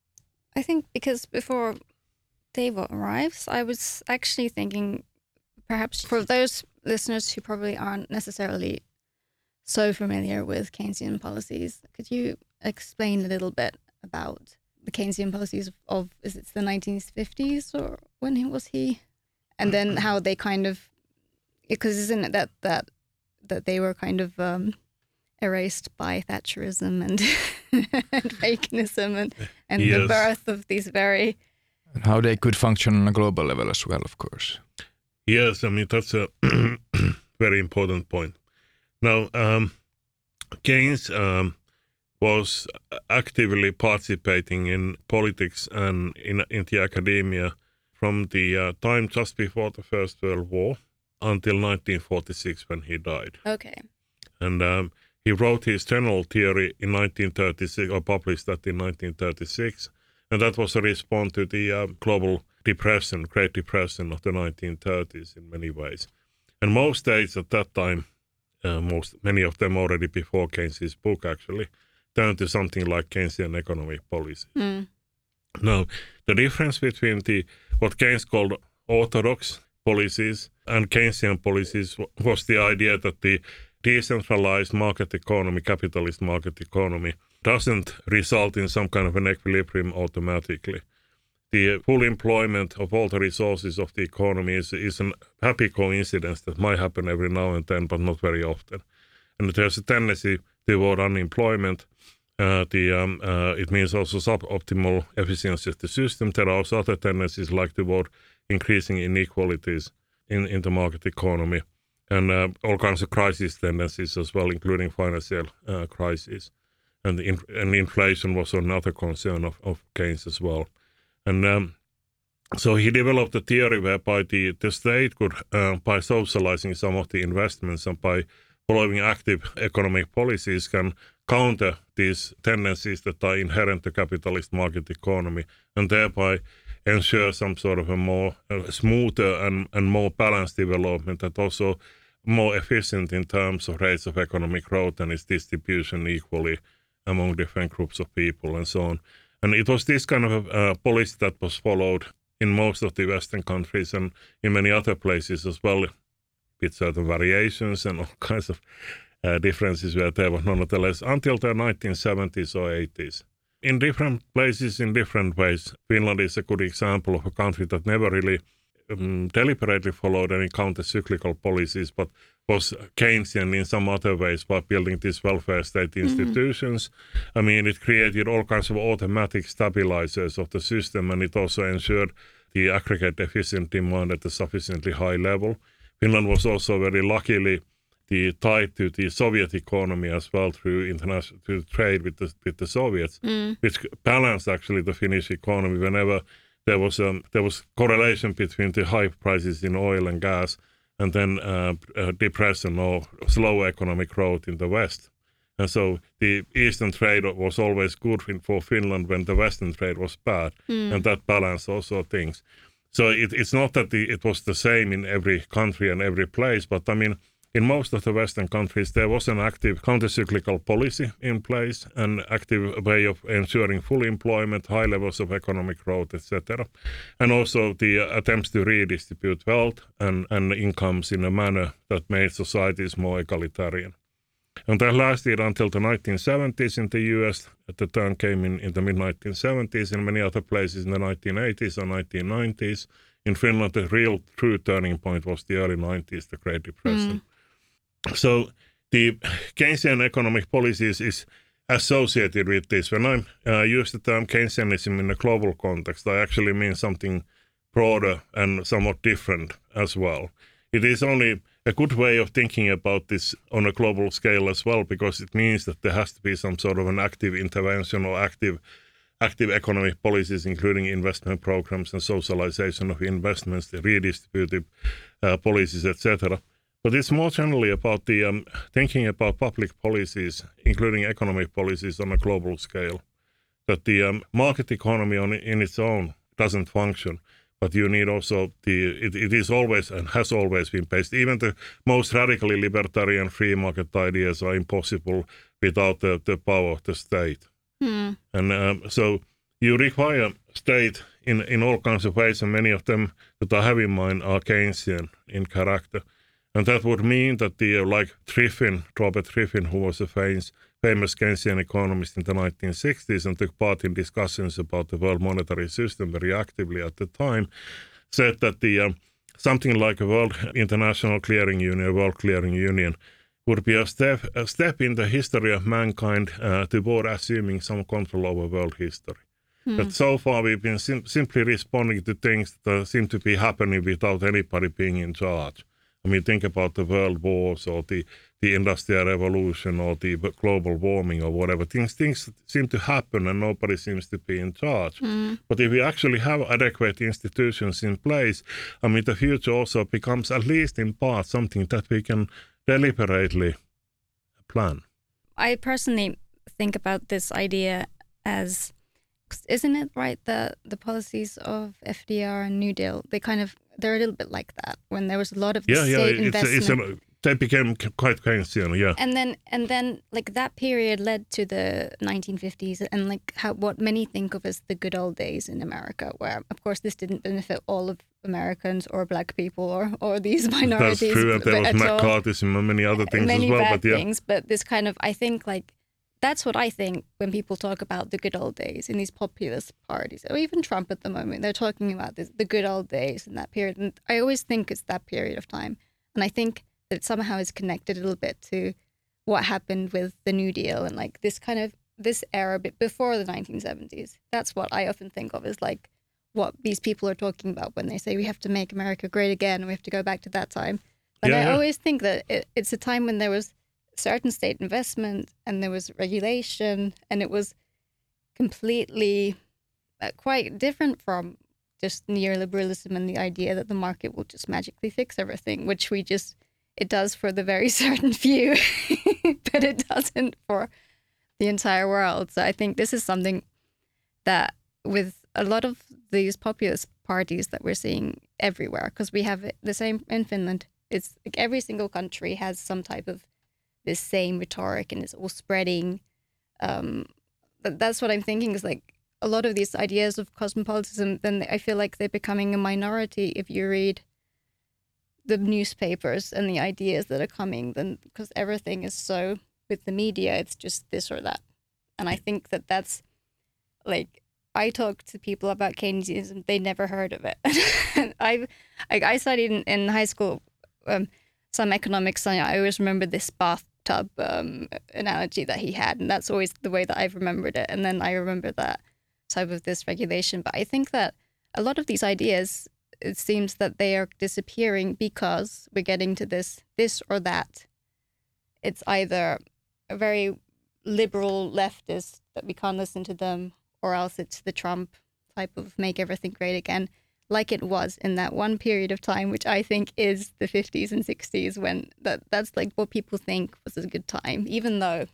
I think because before Dave arrives, I was actually thinking perhaps for those listeners who probably aren't necessarily so familiar with Keynesian policies, could you explain a little bit about the Keynesian policies of, of is it the nineteen fifties or when was he? And then how they kind of, because isn't it that, that, that they were kind of... Um, erased by Thatcherism and, and Reaganism and, and yes. the birth of these very... And how they could function on a global level as well, of course. Yes, I mean, that's a very important point. Now, um, Keynes um, was actively participating in politics and in, in the academia from the uh, time just before the First World War until nineteen forty-six when he died. Okay. And... Um, He wrote his general theory in nineteen thirty-six, or published that in nineteen thirty-six, and that was a response to the uh, global depression, Great Depression of the nineteen thirties in many ways. And most states at that time, uh, most many of them already before Keynes' book actually, turned to something like Keynesian economic policy. Mm. Now, the difference between the what Keynes called orthodox policies and Keynesian policies was the idea that the decentralized market economy, capitalist market economy, doesn't result in some kind of an equilibrium automatically. The full employment of all the resources of the economy is, is a happy coincidence that might happen every now and then, but not very often. And there's a tendency toward unemployment. Uh, the um, uh, it means also suboptimal efficiency of the system. There are also other tendencies like toward increasing inequalities in, in the market economy. And uh, all kinds of crisis tendencies as well, including financial uh, crisis. And, the inf- and inflation was another concern of, of Keynes as well. And um, so he developed a theory whereby the, the state could, uh, by socializing some of the investments and by following active economic policies, can counter these tendencies that are inherent to capitalist market economy, and thereby ensure some sort of a more uh, smoother and, and more balanced development, that also more efficient in terms of rates of economic growth and its distribution equally among different groups of people and so on. And it was this kind of uh, policy that was followed in most of the Western countries and in many other places as well, with certain variations and all kinds of uh, differences where there was nonetheless until the nineteen seventies or eighties. In different places, in different ways. Finland is a good example of a country that never really um, deliberately followed any counter-cyclical policies, but was Keynesian in some other ways by building these welfare state institutions. Mm-hmm. I mean, it created all kinds of automatic stabilizers of the system, and it also ensured the aggregate efficient demand at a sufficiently high level. Finland was also very luckily the tied to the Soviet economy as well through international through trade with the with the Soviets, mm. which balanced actually the Finnish economy whenever there was um, there was correlation between the high prices in oil and gas and then uh, uh, depression or slow economic growth in the West. And so the Eastern trade was always good for Finland when the Western trade was bad, mm. and that balanced also things. So it, it's not that the, it was the same in every country and every place, but I mean, in most of the Western countries, there was an active counter-cyclical policy in place, an active way of ensuring full employment, high levels of economic growth, et cetera. And also the attempts to redistribute wealth and, and incomes in a manner that made societies more egalitarian. And that lasted until the nineteen seventies in the U S. The turn came in, in the mid nineteen seventies, in many other places in the nineteen eighties or nineteen nineties. In Finland, the real true turning point was the early nineties, the Great Depression. Mm. So the Keynesian economic policies is associated with this. When I uh, use the term Keynesianism in a global context, I actually mean something broader and somewhat different as well. It is only a good way of thinking about this on a global scale as well, because it means that there has to be some sort of an active intervention or active active economic policies, including investment programs and socialization of investments, the redistributive uh, policies, et cetera. But it's more generally about the um, thinking about public policies, including economic policies on a global scale, that the um, market economy on in its own doesn't function. But you need also the, it, it is always and has always been based, even the most radically libertarian free market ideas are impossible without the, the power of the state. Hmm. And um, so you require state in, in all kinds of ways, and many of them that I have in mind are Keynesian in character. And that would mean that the, uh, like Triffin, Robert Triffin, who was a famous, famous Keynesian economist in the nineteen sixties and took part in discussions about the world monetary system very actively at the time, said that the um, something like a world international clearing union, world clearing union, would be a step, a step in the history of mankind uh, toward assuming some control over world history. Mm. But so far we've been sim- simply responding to things that seem to be happening without anybody being in charge. I mean, think about the world wars or the, the industrial revolution or the global warming or whatever. Things things seem to happen and nobody seems to be in charge. Mm. But if we actually have adequate institutions in place, I mean, the future also becomes, at least in part, something that we can deliberately plan. I personally think about this idea as, isn't it right that the policies of F D R and New Deal, they kind of, they're a little bit like that when there was a lot of yeah, state yeah, investment. It's a, it's a, they became quite Keynesian, yeah. And then, and then, like that period led to the nineteen fifties, and like how what many think of as the good old days in America, where of course this didn't benefit all of Americans or black people or or these minorities. That's true, and there was McCarthyism and many other things many as well. Bad but yeah. things, but this kind of, I think, like. That's what I think when people talk about the good old days in these populist parties, or even Trump at the moment. They're talking about this, the good old days in that period. And I always think it's that period of time. And I think that it somehow is connected a little bit to what happened with the New Deal and like this kind of, this era bit before the nineteen seventies. That's what I often think of as like what these people are talking about when they say we have to make America great again and we have to go back to that time. And yeah, I yeah. always think that it, it's a time when there was certain state investment and there was regulation, and it was completely uh, quite different from just neoliberalism and the idea that the market will just magically fix everything, which we just, it does for the very certain few, but it doesn't for the entire world. So I think this is something that with a lot of these populist parties that we're seeing everywhere, because we have the same in Finland, it's like every single country has some type of this same rhetoric and it's all spreading. Um, but that's what I'm thinking is like a lot of these ideas of cosmopolitanism, then I feel like they're becoming a minority if you read the newspapers and the ideas that are coming, then because everything is so, with the media, it's just this or that. And I think that that's like, I talk to people about Keynesianism, they never heard of it. I've, I, I studied in, in high school, um, some economics. I always remember this bathtub um, analogy that he had, and that's always the way that I've remembered it. And then I remember that type of this regulation. But I think that a lot of these ideas, it seems that they are disappearing because we're getting to this, this or that. It's either a very liberal leftist that we can't listen to them, or else it's the Trump type of make everything great again, like it was in that one period of time, which I think is the fifties and sixties, when that that's like what people think was a good time, even though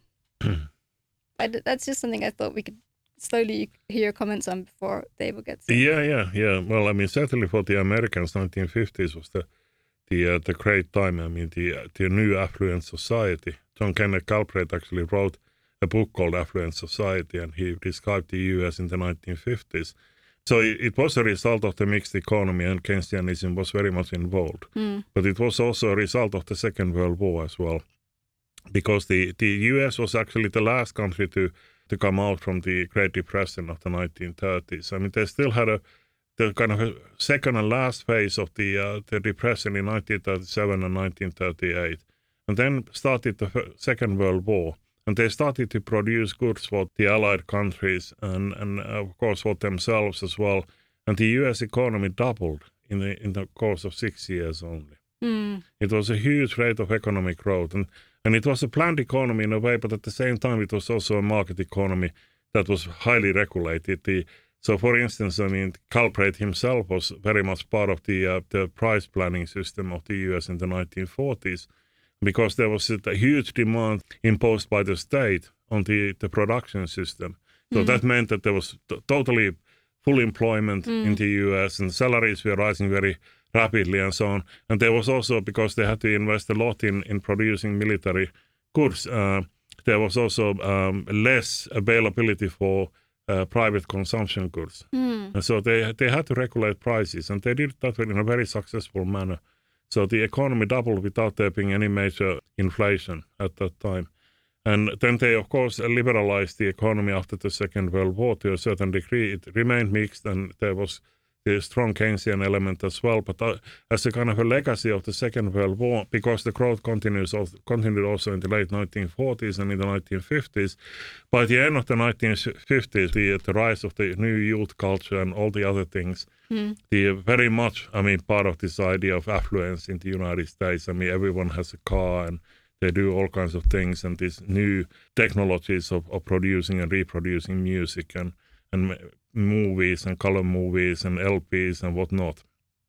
I, that's just something I thought we could slowly hear your comments on before Teivo gets in. Yeah, yeah, yeah. Well, I mean, certainly for the Americans, nineteen fifties was the the uh, the great time. I mean, the uh, the new affluent society. John Kenneth Galbraith actually wrote a book called Affluent Society, and he described the U S in the nineteen fifties. So it, it was a result of the mixed economy, and Keynesianism was very much involved. Mm. But it was also a result of the Second World War as well, because the, the U S was actually the last country to, to come out from the Great Depression of the nineteen thirties. I mean, they still had a the kind of a second and last phase of the uh, the depression in nineteen thirty-seven and nineteen thirty-eight, and then started the Second World War. And they started to produce goods for the Allied countries and, and uh, of course for themselves as well. And the U S economy doubled in the in the course of six years only. Mm. It was a huge rate of economic growth. And, and it was a planned economy in a way, but at the same time it was also a market economy that was highly regulated. The, so for instance, I mean, Galbraith himself was very much part of the, uh, the price planning system of the U S in the nineteen forties. Because there was a huge demand imposed by the state on the, the production system. So mm. that meant that there was t- totally full employment mm. in the U S, and salaries were rising very rapidly and so on. And there was also, because they had to invest a lot in, in producing military goods, uh, there was also um, less availability for uh, private consumption goods. Mm. And so they, they had to regulate prices, and they did that in a very successful manner. So the economy doubled without there being any major inflation at that time. And then they, of course, liberalized the economy after the Second World War to a certain degree. It remained mixed, and there was the strong Keynesian element as well. But uh, as a kind of a legacy of the Second World War, because the growth continues also, continued also in the late nineteen forties and in the nineteen fifties, by the end of the nineteen fifties, the, the rise of the new youth culture and all the other things, mm. the very much, I mean, part of this idea of affluence in the United States. I mean, everyone has a car and they do all kinds of things, and these new technologies of, of producing and reproducing music and, and movies and color movies and L Ps and whatnot.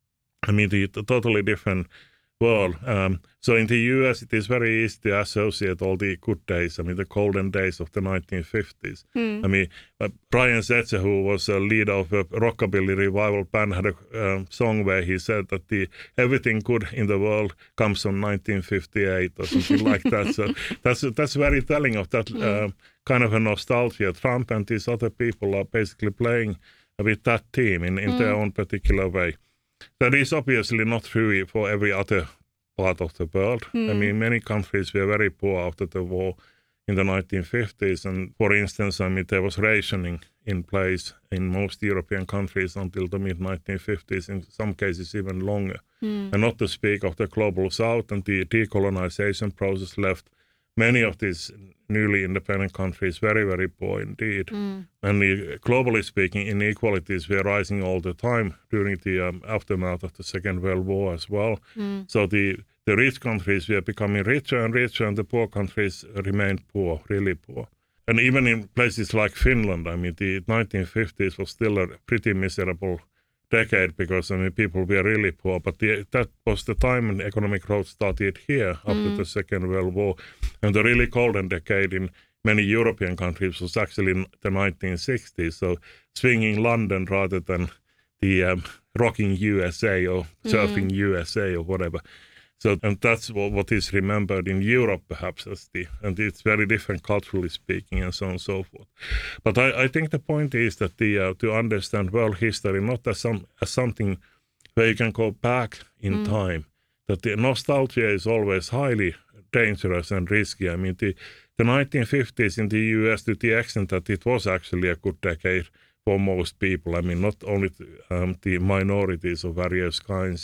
I mean, the, the totally different world. Um, so in the U S, it is very easy to associate all the good days, I mean, the golden days of the nineteen fifties. Mm. I mean, uh, Brian Setzer, who was a leader of a rockabilly revival band, had a uh, song where he said that the everything good in the world comes from nineteen fifty-eight or something like that. So that's that's very telling of that mm. uh, kind of a nostalgia. Trump and these other people are basically playing with that theme in, in mm. their own particular way. That is obviously not true for every other part of the world. Mm. I mean, many countries were very poor after the war in the nineteen fifties. And for instance, I mean, there was rationing in place in most European countries until the mid nineteen fifties, in some cases even longer. Mm. And not to speak of the global south, and the decolonization process left many of these newly independent countries very, very poor indeed. Mm. And the, globally speaking, inequalities were rising all the time during the um, aftermath of the Second World War as well. Mm. So the, the rich countries were becoming richer and richer, and the poor countries remained poor, really poor. And even in places like Finland, I mean, the nineteen fifties was still a pretty miserable decade, because I mean people were really poor, but the, that was the time when economic growth started here after mm. the Second World War, and the really golden decade in many European countries was actually in the nineteen sixties. So swinging London rather than the um, rocking U S A or surfing mm. U S A or whatever. So, and that's what, what is remembered in Europe perhaps as the, and it's very different culturally speaking and so on and so forth. But I, I think the point is that the uh, to understand world history not as, some, as something where you can go back in mm. time, that the nostalgia is always highly dangerous and risky. I mean, the, the nineteen fifties in the U S, to the extent that it was actually a good decade for most people. I mean, not only um, the minorities of various kinds and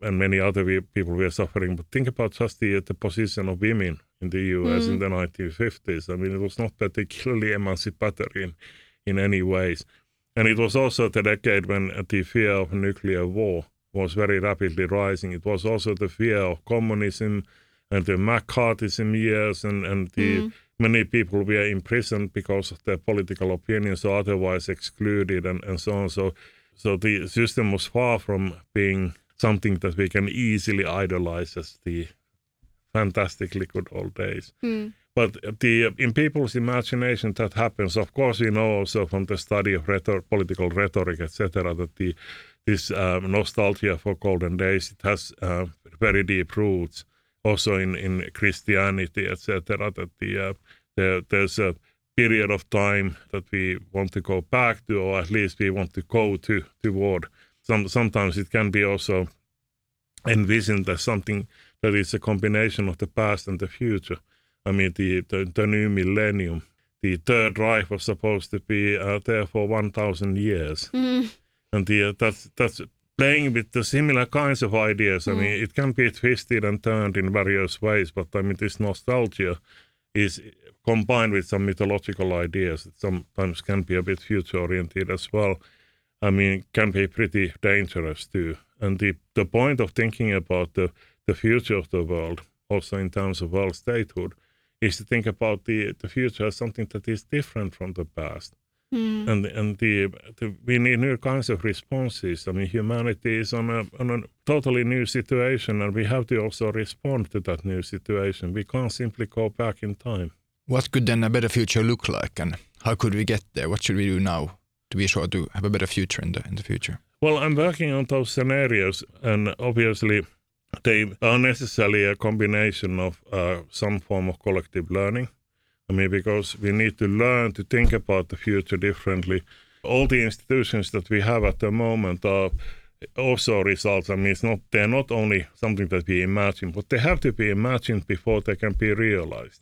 and many other we, people were suffering. But think about just the, the position of women in the U S mm. in the nineteen fifties. I mean, it was not particularly emancipatory in, in any ways. And it was also the decade when the fear of nuclear war was very rapidly rising. It was also the fear of communism and the McCarthyism years, and, and the mm. many people were imprisoned because of their political opinions or otherwise excluded, and, and so on. So, so the system was far from being something that we can easily idolize as the fantastically good old days. Mm. But the in people's imagination that happens. Of course, we know also from the study of rhetor- political rhetoric, et cetera, that the this uh, nostalgia for golden days, it has uh, very deep roots also in, in Christianity, et cetera. That the, uh, the there's a period of time that we want to go back to, or at least we want to go to toward. Some sometimes it can be also envisioned as something that is a combination of the past and the future. I mean, the, the, the new millennium, the Third Reich was supposed to be uh, there for one thousand years. Mm. And the, uh, that's, that's playing with the similar kinds of ideas. Mm. I mean, it can be twisted and turned in various ways, but I mean, this nostalgia is combined with some mythological ideas that sometimes can be a bit future-oriented as well. I mean, can be pretty dangerous too. And the, the point of thinking about the, the future of the world, also in terms of world statehood, is to think about the, the future as something that is different from the past. Mm. And and the, the we need new kinds of responses. I mean, humanity is on a, on a totally new situation, and we have to also respond to that new situation. We can't simply go back in time. What could then a better future look like, and how could we get there? What should we do now to be sure to have a better future in the in the future? Well, I'm working on those scenarios, and obviously they are necessarily a combination of uh, some form of collective learning. I mean, because we need to learn to think about the future differently. All the institutions that we have at the moment are also results. I mean, it's not, they're not only something that we imagine, but they have to be imagined before they can be realized.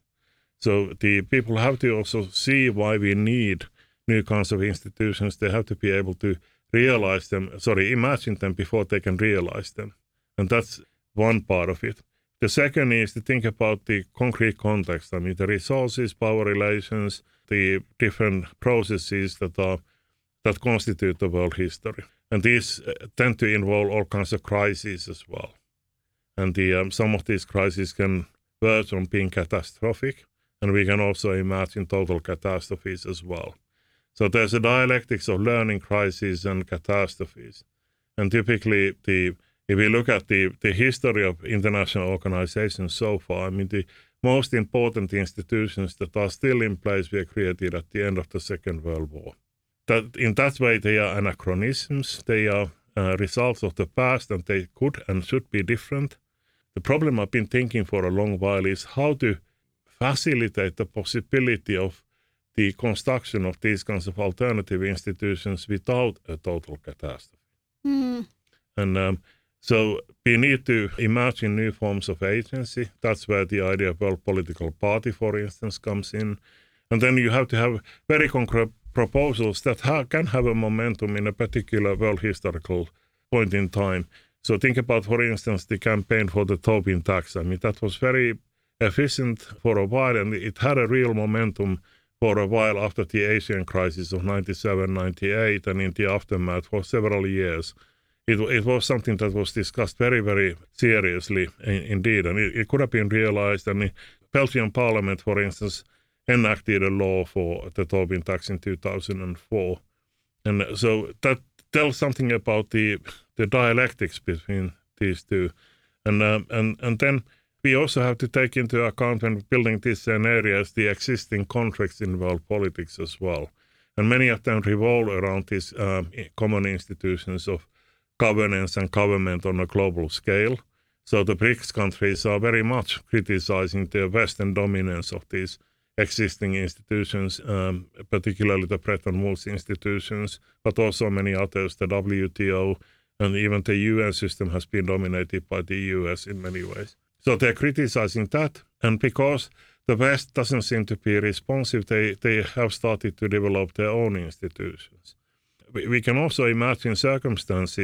So the people have to also see why we need new kinds of institutions. They have to be able to realize them, sorry, imagine them before they can realize them. And that's one part of it. The second is to think about the concrete context. I mean, the resources, power relations, the different processes that are that constitute the world history. And these tend to involve all kinds of crises as well. And the um, some of these crises can verge on being catastrophic, and we can also imagine total catastrophes as well. So there's a dialectics of learning crises and catastrophes. And typically, the if we look at the, the history of international organizations so far, I mean, the most important institutions that are still in place were created at the end of the Second World War. That in that way, they are anachronisms. They are uh, results of the past, and they could and should be different. The problem I've been thinking for a long while is how to facilitate the possibility of the construction of these kinds of alternative institutions without a total catastrophe. Mm. And um, so we need to imagine new forms of agency. That's where the idea of world political party, for instance, comes in. And then you have to have very concrete proposals that ha- can have a momentum in a particular world historical point in time. So think about, for instance, the campaign for the Tobin tax. I mean, that was very efficient for a while, and it had a real momentum for a while after the Asian crisis of ninety-seven, ninety-eight, and in the aftermath for several years. It, it was something that was discussed very, very seriously in, indeed, and it, it could have been realized. And the Belgian parliament, for instance, enacted a law for the Tobin tax in two thousand four. And so that tells something about the the dialectics between these two. And, um, and, and then we also have to take into account when building these scenarios the existing contracts in world politics as well. And many of them revolve around these um, common institutions of governance and government on a global scale. So the BRICS countries are very much criticizing the Western dominance of these existing institutions, um, particularly the Bretton Woods institutions, but also many others. The W T O and even the U N system has been dominated by the U S in many ways. So they're criticizing that, and because the West doesn't seem to be responsive, they, they have started to develop their own institutions. We, we can also imagine circumstances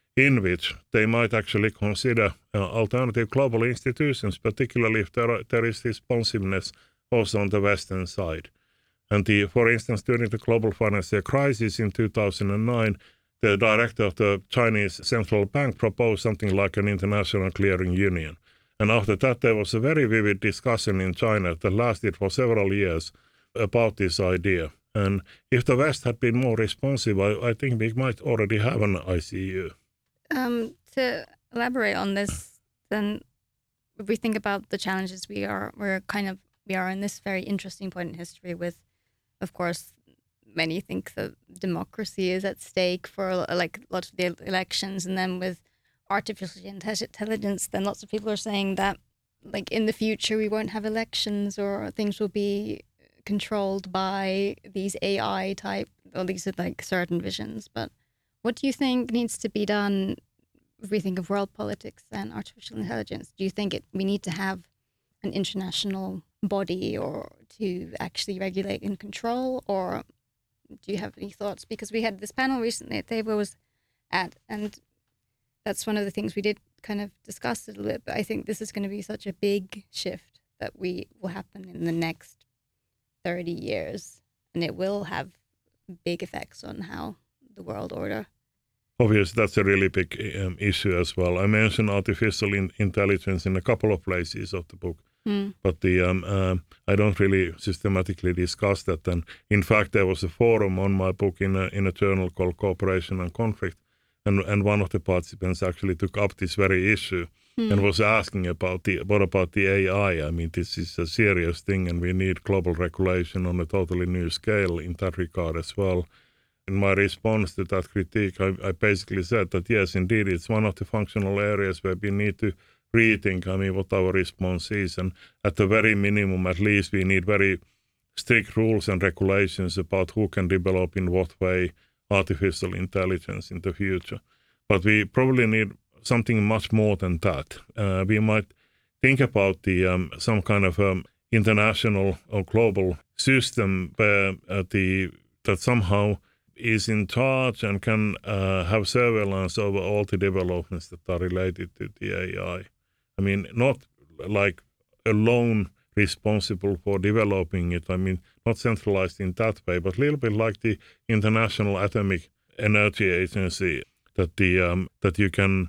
in which they might actually consider uh, alternative global institutions, particularly if there, there is responsiveness also on the Western side. And the, for instance, during the global financial crisis in two thousand nine, the director of the Chinese central bank proposed something like an international clearing union. And after that, there was a very vivid discussion in China that lasted for several years about this idea. And if the West had been more responsive, I, I think we might already have an I C U. Um, to elaborate on this, then if we think about the challenges we are, we're kind of, we are in this very interesting point in history with, of course, many think that democracy is at stake for like lots of the elections, and then with artificial intelligence, then lots of people are saying that like in the future we won't have elections or things will be controlled by these A I type, or these are like certain visions. But what do you think needs to be done if we think of world politics and artificial intelligence? Do you think it, we need to have an international body or to actually regulate and control, or do you have any thoughts? Because we had this panel recently that Teivo was at, and that's one of the things we did kind of discuss a little bit, but I think this is going to be such a big shift that we will happen in the next thirty years, and it will have big effects on how the world order. Obviously, that's a really big um, issue as well. I mentioned artificial in- intelligence in a couple of places of the book, mm. but the um, um, I don't really systematically discuss that. And in fact, there was a forum on my book in a, in a journal called Cooperation and Conflict, and and one of the participants actually took up this very issue mm. and was asking about the what about the A I? I mean, this is a serious thing, and we need global regulation on a totally new scale in that regard as well. In my response to that critique, I, I basically said that yes, indeed, it's one of the functional areas where we need to rethink, I mean, what our response is. And at the very minimum, at least, we need very strict rules and regulations about who can develop in what way artificial intelligence in the future. But we probably need something much more than that. Uh, we might think about the um, some kind of um, international or global system where uh, the that somehow is in charge and can uh, have surveillance over all the developments that are related to the A I. I mean, not like alone responsible for developing it. I mean, not centralized in that way, but a little bit like the International Atomic Energy Agency, that the um, that you can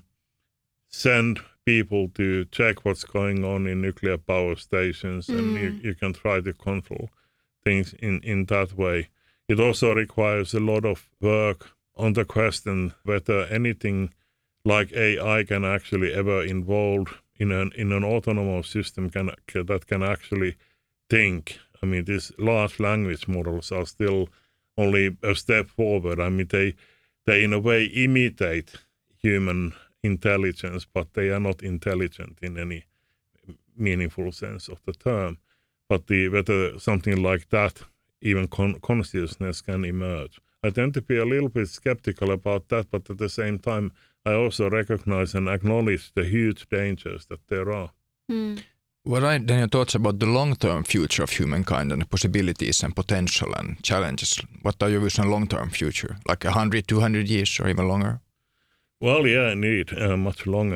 send people to check what's going on in nuclear power stations, mm. and you, you can try to control things in, in that way. It also requires a lot of work on the question whether anything like A I can actually ever involve in an in an autonomous system can that can actually think. I mean, these large language models are still only a step forward. I mean, they they in a way imitate human intelligence, but they are not intelligent in any meaningful sense of the term. But the whether something like that, even con- consciousness can emerge. I tend to be a little bit skeptical about that, but at the same time, I also recognize and acknowledge the huge dangers that there are. Mm. What are then your thoughts about the long-term future of humankind and the possibilities and potential and challenges? What are your views on long-term future, like one hundred, two hundred years or even longer? Well, yeah, indeed, uh, much longer.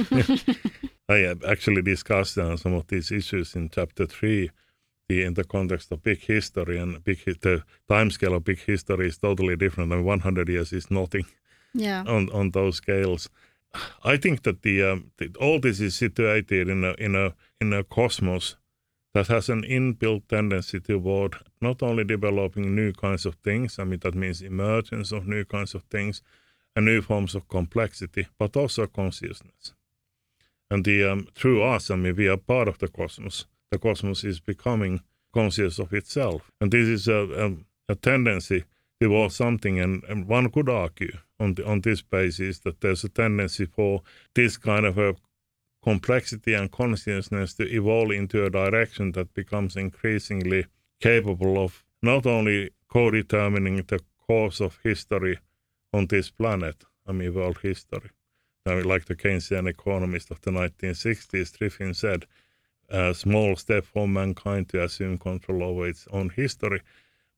I have actually discussed uh, some of these issues in chapter three. The, in the context of big history, and big the timescale of big history is totally different. I mean, one hundred years is nothing yeah. on on those scales. I think that the, um, the all this is situated in a in a in a cosmos that has an inbuilt tendency toward not only developing new kinds of things. I mean, that means emergence of new kinds of things and new forms of complexity, but also consciousness. And the um, through us, I mean, we are part of the cosmos. The cosmos is becoming conscious of itself. And this is a, a, a tendency towards something, and, and one could argue on the, on this basis that there's a tendency for this kind of a complexity and consciousness to evolve into a direction that becomes increasingly capable of not only co-determining the course of history on this planet, I mean world history. I mean, like the Keynesian economist of the nineteen sixties, Triffin said, a small step for mankind to assume control over its own history.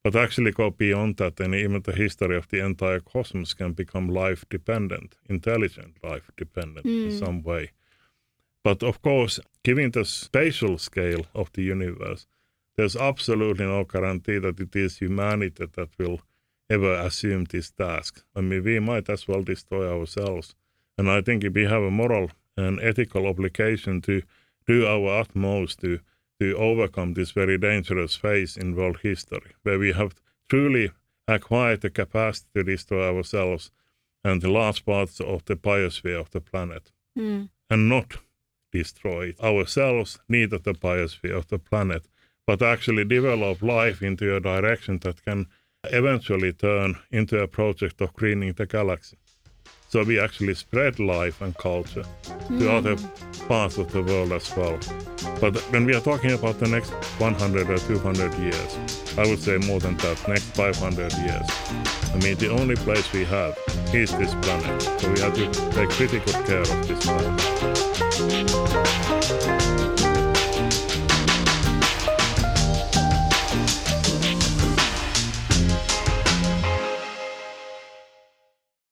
but actually go beyond that, and even the history of the entire cosmos can become life-dependent, intelligent life-dependent mm. in some way. But of course, given the spatial scale of the universe, there's absolutely no guarantee that it is humanity that will ever assume this task. I mean, we might as well destroy ourselves. And I think we have a moral and ethical obligation to do our utmost to, to overcome this very dangerous phase in world history, where we have truly acquired the capacity to destroy ourselves and the large parts of the biosphere of the planet, mm. and not destroy ourselves, neither the biosphere of the planet, but actually develop life into a direction that can eventually turn into a project of greening the galaxy. So we actually spread life and culture mm. to other parts of the world as well. But when we are talking about the next one hundred or two hundred years, I would say more than that, next five hundred years. I mean, the only place we have is this planet. So we have to take critical care of this planet.